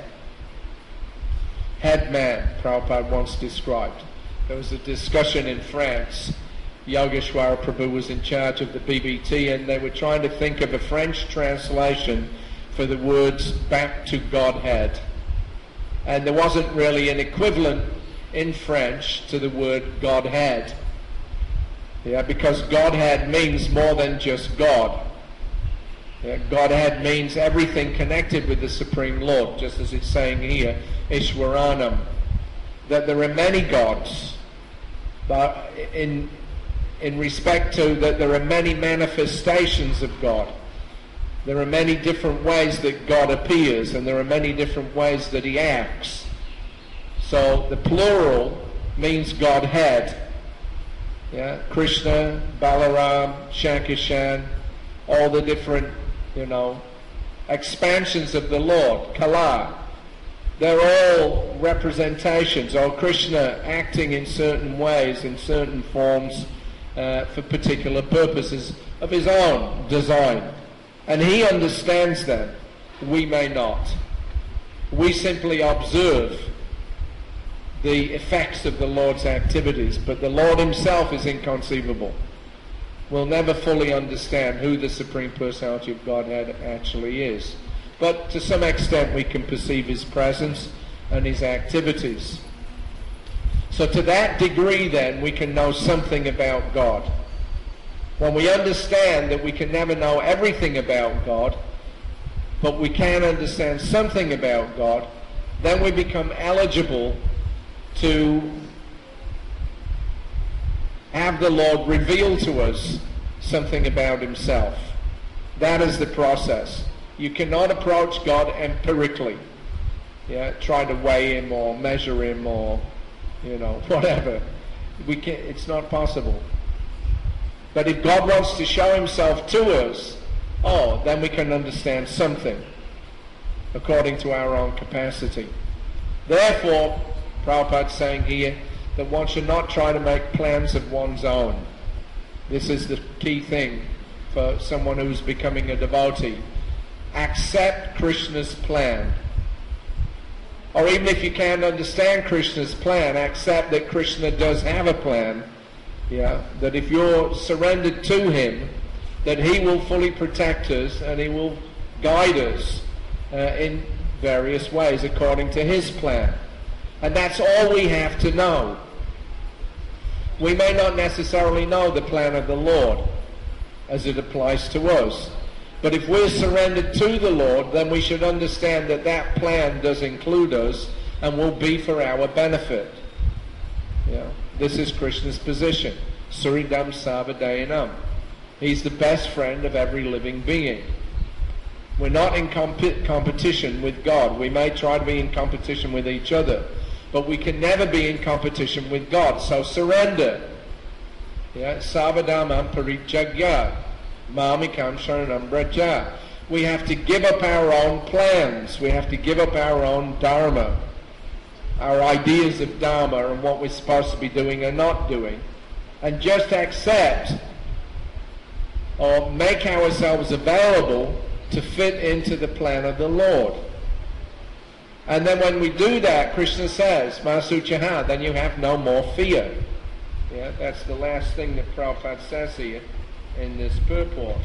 Head man, Prabhupada once described. There was a discussion in France. Yogeshwara Prabhu was in charge of the BBT, and they were trying to think of a French translation for the words back to Godhead. And there wasn't really an equivalent in French to the word Godhead. Yeah, because Godhead means more than just God. Yeah, Godhead means everything connected with the Supreme Lord, just as it's saying here, Ishwaranam, that there are many gods, but in respect to that there are many manifestations of God. There are many different ways that God appears, and there are many different ways that he acts. So the plural means Godhead. Yeah, Krishna, Balaram, Shankishan, all the different, expansions of the Lord, Kala. They're all representations, or Krishna acting in certain ways, in certain forms, for particular purposes of his own design. And he understands them. We may not. We simply observe the effects of the Lord's activities, but the Lord himself is inconceivable. We'll never fully understand who the Supreme Personality of Godhead actually is. But to some extent we can perceive his presence and his activities. So to that degree then we can know something about God. When we understand that we can never know everything about God, but we can understand something about God, then we become eligible to have the Lord reveal to us something about himself. That is the process. You cannot approach God empirically. Try to weigh him or measure him or, whatever. It's not possible. But if God wants to show himself to us, then we can understand something according to our own capacity. Therefore, Prabhupada's saying here that one should not try to make plans of one's own. This is the key thing for someone who's becoming a devotee. Accept Krishna's plan. Or even if you can't understand Krishna's plan, accept that Krishna does have a plan. That if you're surrendered to him, that he will fully protect us and he will guide us in various ways according to his plan. And that's all we have to know. We may not necessarily know the plan of the Lord as it applies to us. But if we're surrendered to the Lord, then we should understand that that plan does include us and will be for our benefit. This is Krishna's position. Suridam Sarvadayanam. He's the best friend of every living being. We're not in competition with God. We may try to be in competition with each other, but we can never be in competition with God. So surrender. Sarvadamam parijagya. Mamikam sharanam braja. We have to give up our own plans. We have to give up our own dharma. Our ideas of dharma and what we're supposed to be doing or not doing. And just accept or make ourselves available to fit into the plan of the Lord. And then when we do that, Krishna says, Masuchaha, then you have no more fear. That's the last thing that Prabhupada says here in this purport.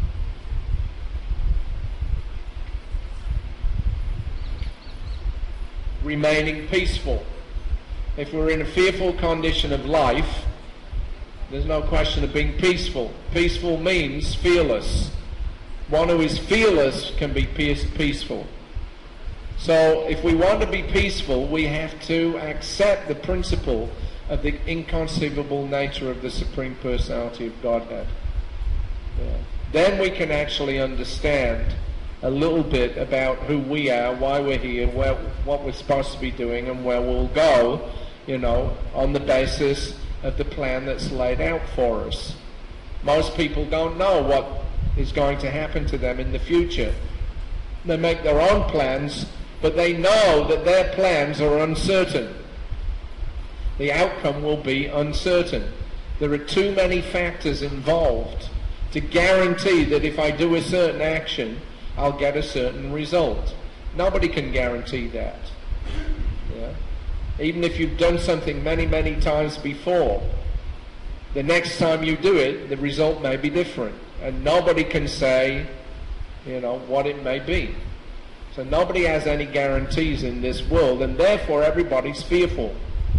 Remaining peaceful. If we're in a fearful condition of life, there's no question of being peaceful. Peaceful means fearless. One who is fearless can be peaceful. So if we want to be peaceful, we have to accept the principle of the inconceivable nature of the Supreme Personality of Godhead. Then we can actually understand a little bit about who we are, why we're here, what we're supposed to be doing, and where we'll go, on the basis of the plan that's laid out for us. Most people don't know what is going to happen to them in the future. They make their own plans, but they know that their plans are uncertain. The outcome will be uncertain. There are too many factors involved to guarantee that if I do a certain action, I'll get a certain result. Nobody can guarantee that. Yeah? Even if you've done something many, many times before, the next time you do it, the result may be different. And nobody can say, what it may be. So nobody has any guarantees in this world, and therefore everybody's fearful.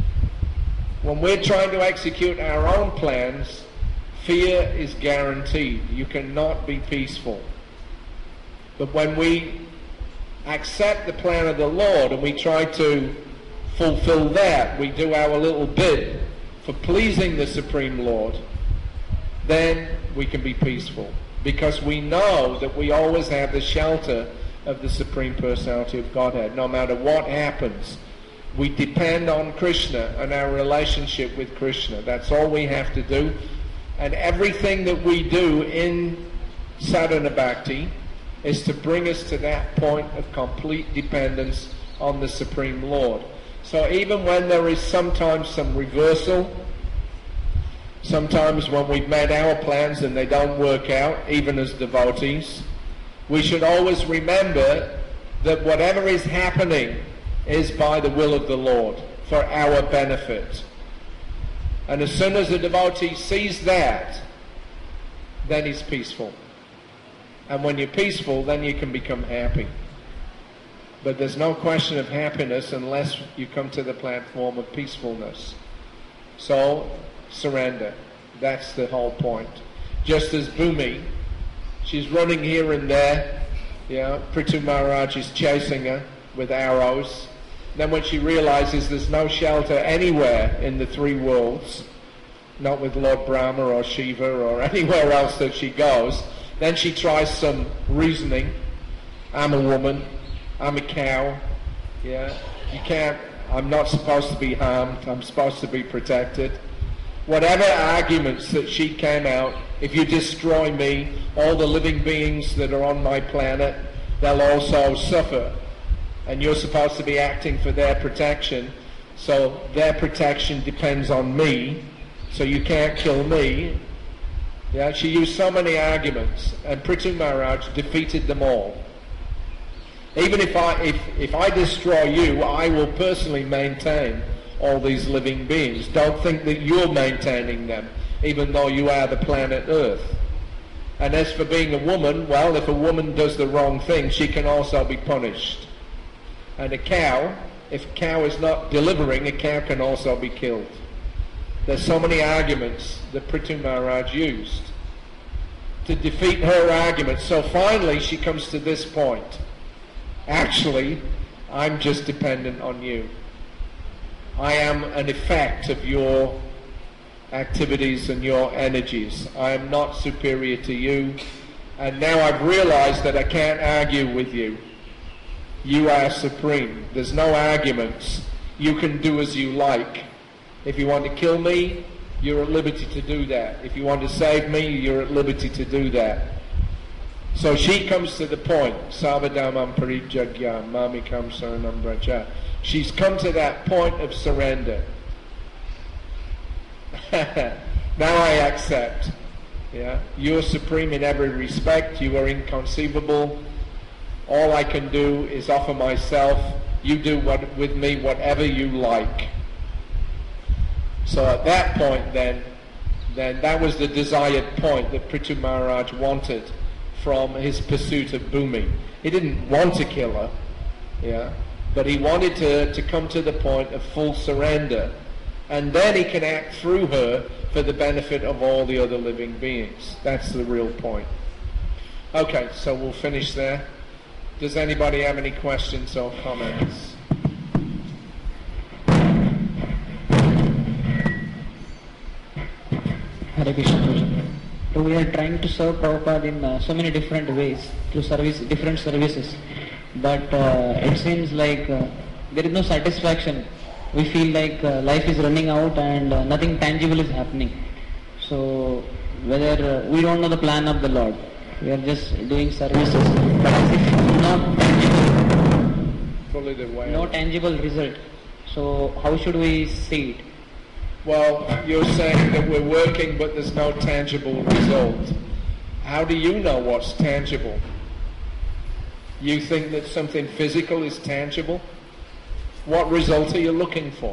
When we're trying to execute our own plans, fear is guaranteed. You cannot be peaceful. But when we accept the plan of the Lord and we try to fulfill that, we do our little bit for pleasing the Supreme Lord, then we can be peaceful. Because we know that we always have the shelter of the Supreme Personality of Godhead. No matter what happens, we depend on Krishna and our relationship with Krishna. That's all we have to do. And everything that we do in sadhana bhakti is to bring us to that point of complete dependence on the Supreme Lord. So even when there is sometimes some reversal, sometimes when we've made our plans and they don't work out, even as devotees, we should always remember that whatever is happening is by the will of the Lord, for our benefit. And as soon as a devotee sees that, then he's peaceful. And when you're peaceful, then you can become happy. But there's no question of happiness unless you come to the platform of peacefulness. So, surrender. That's the whole point. Just as Bhumi, she's running here and there, Prithu Maharaj is chasing her with arrows. Then when she realizes there's no shelter anywhere in the three worlds, not with Lord Brahma or Shiva or anywhere else that she goes, then she tries some reasoning. I'm a woman, I'm a cow, I'm not supposed to be harmed, I'm supposed to be protected. Whatever arguments that she came out, if you destroy me, all the living beings that are on my planet, they'll also suffer. And you're supposed to be acting for their protection, so their protection depends on me, so you can't kill me. She used so many arguments, and Prithu Maharaj defeated them all. Even if I destroy you, I will personally maintain all these living beings. Don't think that you're maintaining them, even though you are the planet Earth. And as for being a woman, well, if a woman does the wrong thing, she can also be punished. And a cow, if a cow is not delivering, a cow can also be killed. There's so many arguments that Prithu Maharaj used to defeat her arguments. So finally she comes to this point. Actually, I'm just dependent on you. I am an effect of your activities and your energies. I am not superior to you. And now I've realized that I can't argue with you. You are supreme. There's no arguments. You can do as you like. If you want to kill me, you're at liberty to do that. If you want to save me, you're at liberty to do that. So she comes to the point, Savadamam Parijagya, Mamikam Saranam Braja. She's come to that point of surrender. Now I accept. You're supreme in every respect. You are inconceivable. All I can do is offer myself. You do with me whatever you like. So at that point then that was the desired point that Prithu Maharaj wanted from his pursuit of Bhumi. He didn't want to kill her, but he wanted to come to the point of full surrender. And then he can act through her for the benefit of all the other living beings. That's the real point. Okay, so we'll finish there. Does anybody have any questions or comments? Hare Krishna. So we are trying to serve Prabhupada in so many different ways, through different services. But it seems like there is no satisfaction. We feel like life is running out and nothing tangible is happening. So whether we don't know the plan of the Lord, we are just doing services, but as if not tangible, no tangible result. So how should we see it? Well, you're saying that we're working but there's no tangible result. How do you know what's tangible? You think that something physical is tangible? What result are you looking for?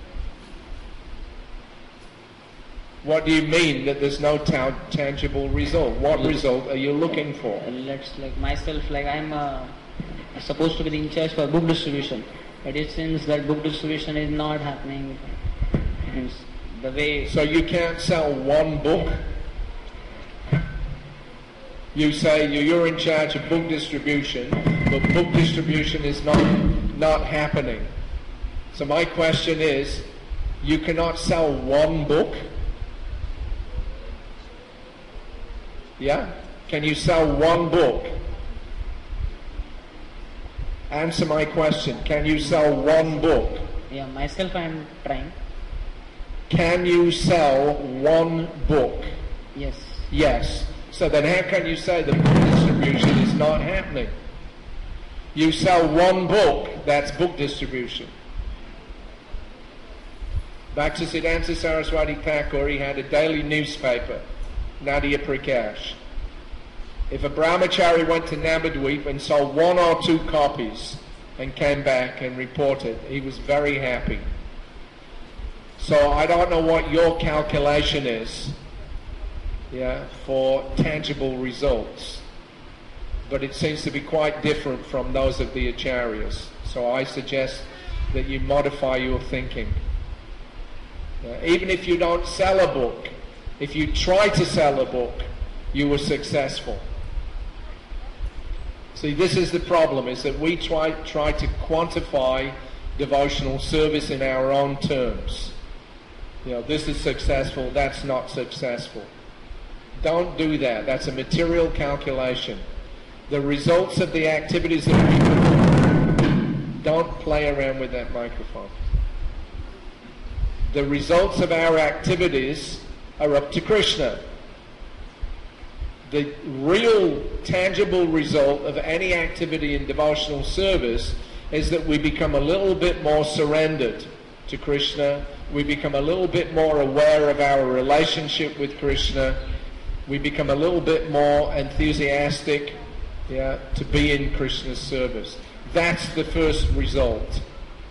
What do you mean that there's no tangible result? What result are you looking for? Let's like myself, like I'm supposed to be in charge for book distribution, but it seems that book distribution is not happening. Hence, the way. So you can't sell one book? You say you're in charge of book distribution, but book distribution is not happening. So my question is, you cannot sell one book? Yeah? Can you sell one book? Answer my question. Can you sell one book? Yeah, myself I'm trying. Can you sell one book? Yes. Yes. So then how can you say the book distribution is not happening? You sell one book, that's book distribution. Back to Siddhanta Saraswati Thakur, he had a daily newspaper, Nadia Prakash. If a brahmachari went to Navadvip and sold 1 or 2 copies and came back and reported, he was very happy. So I don't know what your calculation is, for tangible results, but it seems to be quite different from those of the acharyas. So I suggest that you modify your thinking. Even if you don't sell a book, if you try to sell a book, you were successful. See, this is the problem, is that we try to quantify devotional service in our own terms. This is successful, that's not successful. Don't do that. That's a material calculation. The results of the activities that we do, don't play around with that microphone. The results of our activities are up to Krishna. The real tangible result of any activity in devotional service is that we become a little bit more surrendered to Krishna. We become a little bit more aware of our relationship with Krishna. We become a little bit more enthusiastic to be in Krishna's service. That's the first result.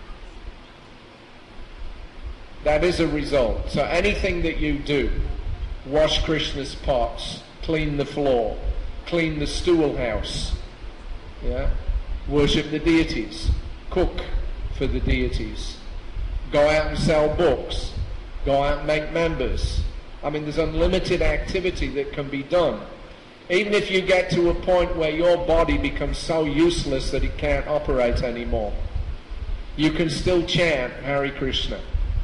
That is a result. So anything that you do, wash Krishna's pots, clean the floor, clean the stool house, worship the deities, cook for the deities, go out and sell books, go out and make members. I mean, there's unlimited activity that can be done. Even if you get to a point where your body becomes so useless that it can't operate anymore, you can still chant Hare Krishna.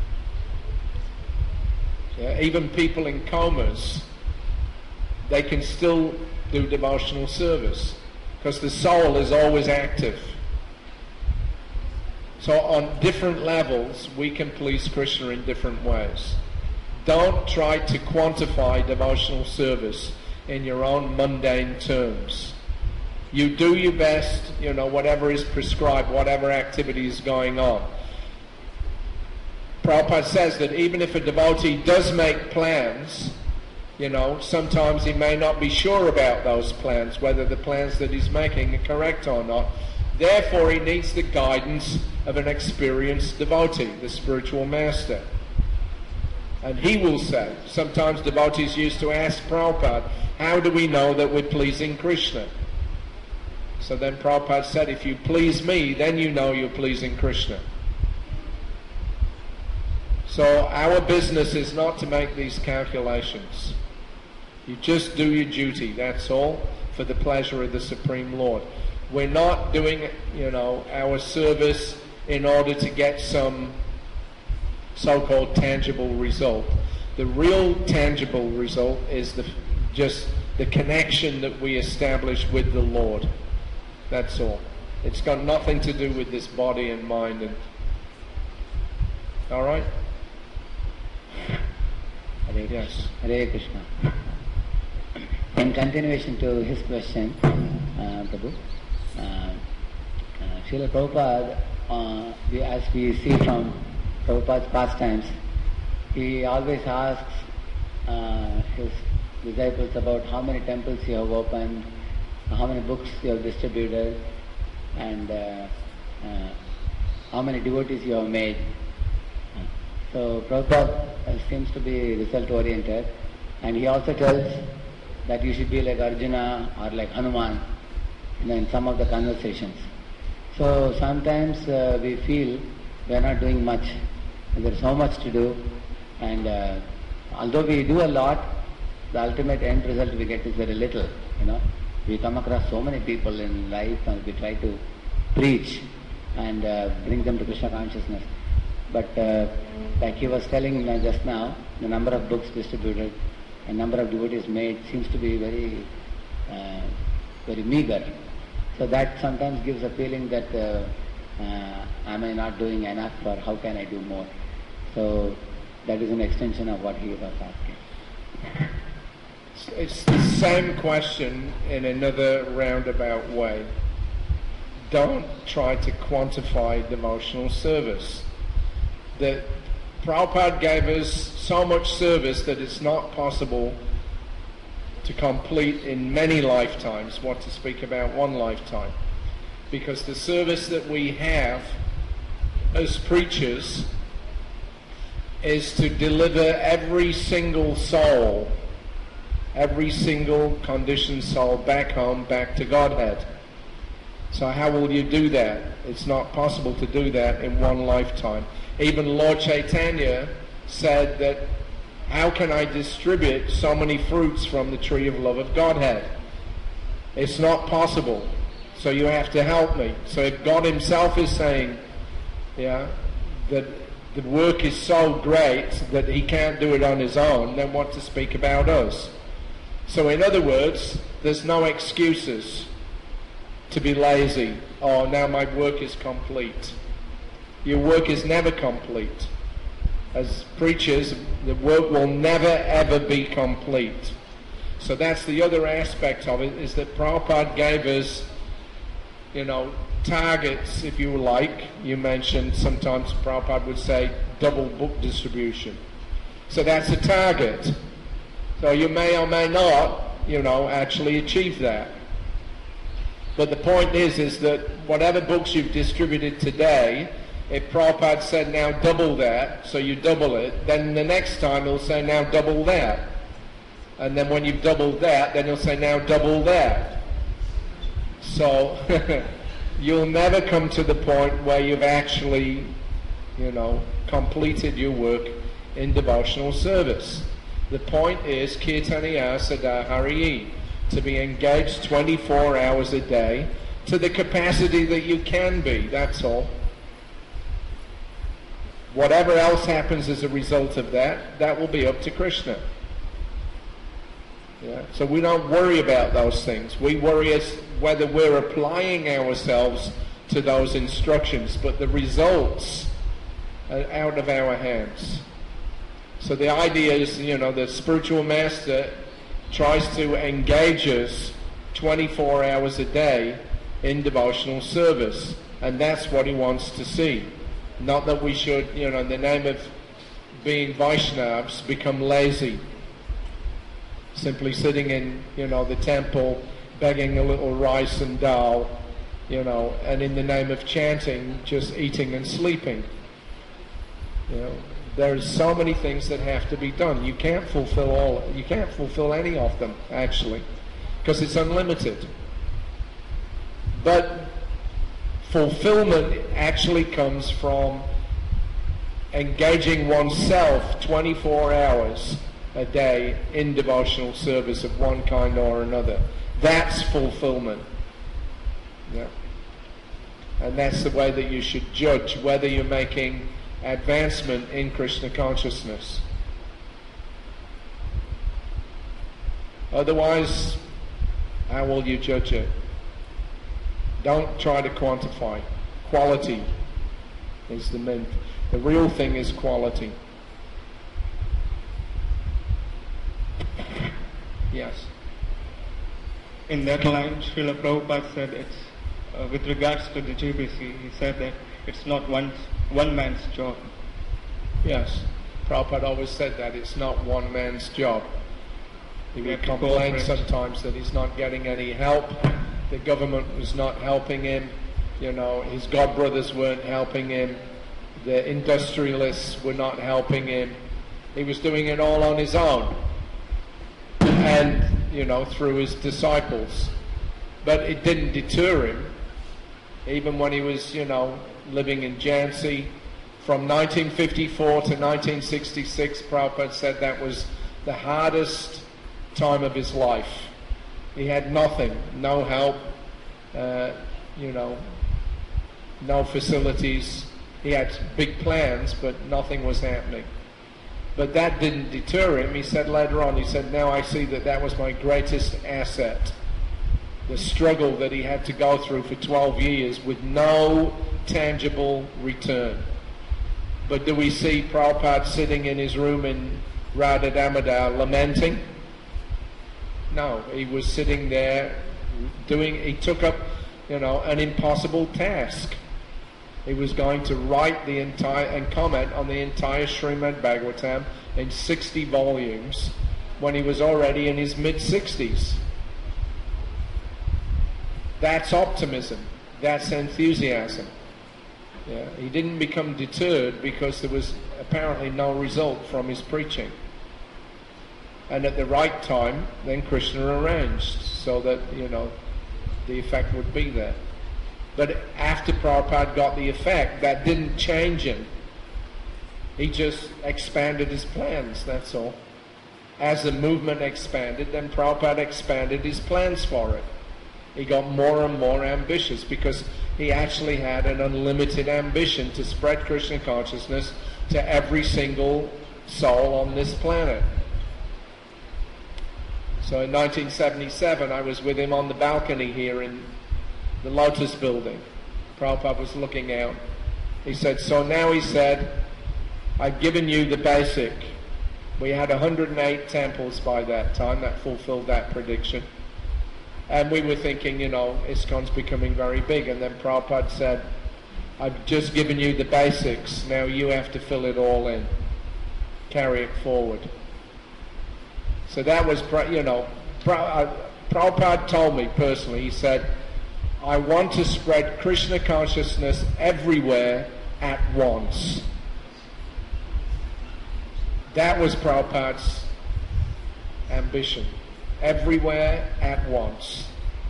Even people in comas, they can still do devotional service because the soul is always active. So on different levels, we can please Krishna in different ways. Don't try to quantify devotional service in your own mundane terms. You do your best, whatever is prescribed, whatever activity is going on. Prabhupada says that even if a devotee does make plans, sometimes he may not be sure about those plans, whether the plans that he's making are correct or not. Therefore, he needs the guidance of an experienced devotee, the spiritual master. And he will say, sometimes devotees used to ask Prabhupada, how do we know that we're pleasing Krishna? So then Prabhupada said, if you please me, then you know you're pleasing Krishna. So our business is not to make these calculations. You just do your duty, that's all, for the pleasure of the Supreme Lord. We're not doing, our service in order to get some so-called tangible result. The real tangible result is just the connection that we establish with the Lord. That's all. It's got nothing to do with this body and mind. All right? Yes. Hare Krishna. In continuation to his question, Prabhu, Srila Prabhupada, as we see from Prabhupada's pastimes, he always asks his disciples about how many temples you have opened, how many books you have distributed, and how many devotees you have made. So Prabhupada seems to be result oriented, and he also tells that you should be like Arjuna or like Hanuman in some of the conversations. So sometimes we feel we are not doing much, and there is so much to do, and although we do a lot, the ultimate end result we get is very little. We come across so many people in life, and we try to preach and bring them to Krishna consciousness. But like he was telling just now, the number of books distributed and number of devotees made seems to be very, very meager. So that sometimes gives a feeling that am I not doing enough, or how can I do more? So that is an extension of what he was asking. It's the same question in another roundabout way. Don't try to quantify devotional service. That Prabhupada gave us so much service that it's not possible to complete in many lifetimes, what to speak about one lifetime. Because the service that we have as preachers is to deliver every single soul, every single conditioned soul back home, back to Godhead. So how will you do that? It's not possible to do that in one lifetime. Even Lord Chaitanya said that, how can I distribute so many fruits from the tree of love of Godhead? It's not possible. So you have to help me. So if God himself is saying, that the work is so great that he can't do it on his own, then what to speak about us? So in other words, there's no excuses to be lazy. Oh, now my work is complete. Your work is never complete. As preachers, the work will never ever be complete. So that's the other aspect of it, is that Prabhupada gave us, targets, if you like. You mentioned sometimes Prabhupada would say double book distribution. So that's a target. So you may or may not, actually achieve that. But the point is that whatever books you've distributed today, if Prabhupada said now double that, so you double it, then the next time he'll say now double that. And then when you've doubled that, then he'll say now double that. So you'll never come to the point where you've actually, completed your work in devotional service. The point is Kirtaniya Sada Hariyi, to be engaged 24 hours a day to the capacity that you can be, that's all. Whatever else happens as a result of that, that will be up to Krishna. So we don't worry about those things. We worry as whether we're applying ourselves to those instructions, but the results are out of our hands. So the idea is, the spiritual master tries to engage us 24 hours a day in devotional service, and that's what he wants to see. Not that we should, in the name of being Vaishnavas, become lazy, simply sitting in, the temple, begging a little rice and dal, and in the name of chanting, just eating and sleeping. There's so many things that have to be done. You can't fulfill any of them, actually, because it's unlimited. But fulfillment actually comes from engaging oneself 24 hours a day in devotional service of one kind or another. That's fulfillment. And that's the way that you should judge whether you're making advancement in Krishna consciousness. Otherwise, how will you judge it? Don't try to quantify. Quality is the main. The real thing is quality. Yes. In that line, Srila Prabhupada said it's with regards to the GBC, he said that it's not one man's job. Yes. Prabhupada always said that it's not one man's job. He We would have to complain cooperate. sometimes that he's not getting any help. The government was not helping him. You know, his godbrothers weren't helping him. The industrialists were not helping him. He was doing it all on his own. And, you know, through his disciples. But it didn't deter him. Even when he was, you know, living in Jhansi, from 1954 to 1966, Prabhupada said that was the hardest time of his life. He had nothing, no help, you know, no facilities. He had big plans, but nothing was happening. But that didn't deter him. He said later on, he said, now I see that that was my greatest asset. The struggle that he had to go through for 12 years with no tangible return. But do we see Prabhupada sitting in his room in Radha Damodar lamenting? No, he was sitting there he took up, you know, an impossible task. He was going to write the entire, and comment on the entire Srimad Bhagavatam in 60 volumes when he was already in his mid-60s. That's optimism. That's enthusiasm. Yeah, he didn't become deterred because there was apparently no result from his preaching. And at the right time, then Krishna arranged so that, you know, the effect would be there. But after Prabhupada got the effect, that didn't change him. He just expanded his plans, that's all. As the movement expanded, then Prabhupada expanded his plans for it. He got more and more ambitious because he actually had an unlimited ambition to spread Krishna consciousness to every single soul on this planet. So in 1977, I was with him on the balcony here in the Lotus building. Prabhupada was looking out. He said, so now, he said, I've given you the basic. We had 108 temples by that time that fulfilled that prediction. And we were thinking, you know, ISKCON's becoming very big. And then Prabhupada said, I've just given you the basics. Now you have to fill it all in. Carry it forward. So that was, you know, Prabhupada told me personally, he said, I want to spread Krishna consciousness everywhere at once. That was Prabhupada's ambition. Everywhere at once.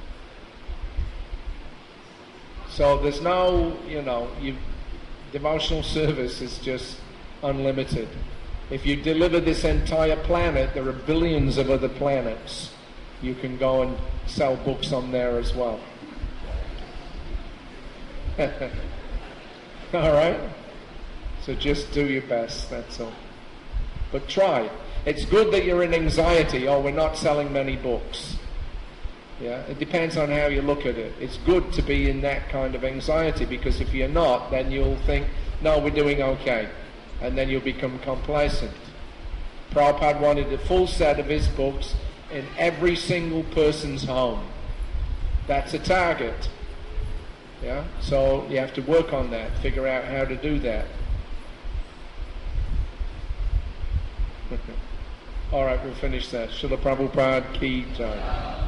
So there's no, you know, devotional service is just unlimited. If you deliver this entire planet, there are billions of other planets. You can go and sell books on there as well. All right? So just do your best, that's all. But try. It's good that you're in anxiety, oh, we're not selling many books. Yeah, it depends on how you look at it. It's good to be in that kind of anxiety, because if you're not, then you'll think, no, we're doing okay. And then you'll become complacent. Prabhupada wanted a full set of his books in every single person's home. That's a target. Yeah, so you have to work on that, figure out how to do that. All right, we'll finish that. Srila Prabhupada Ki Jai.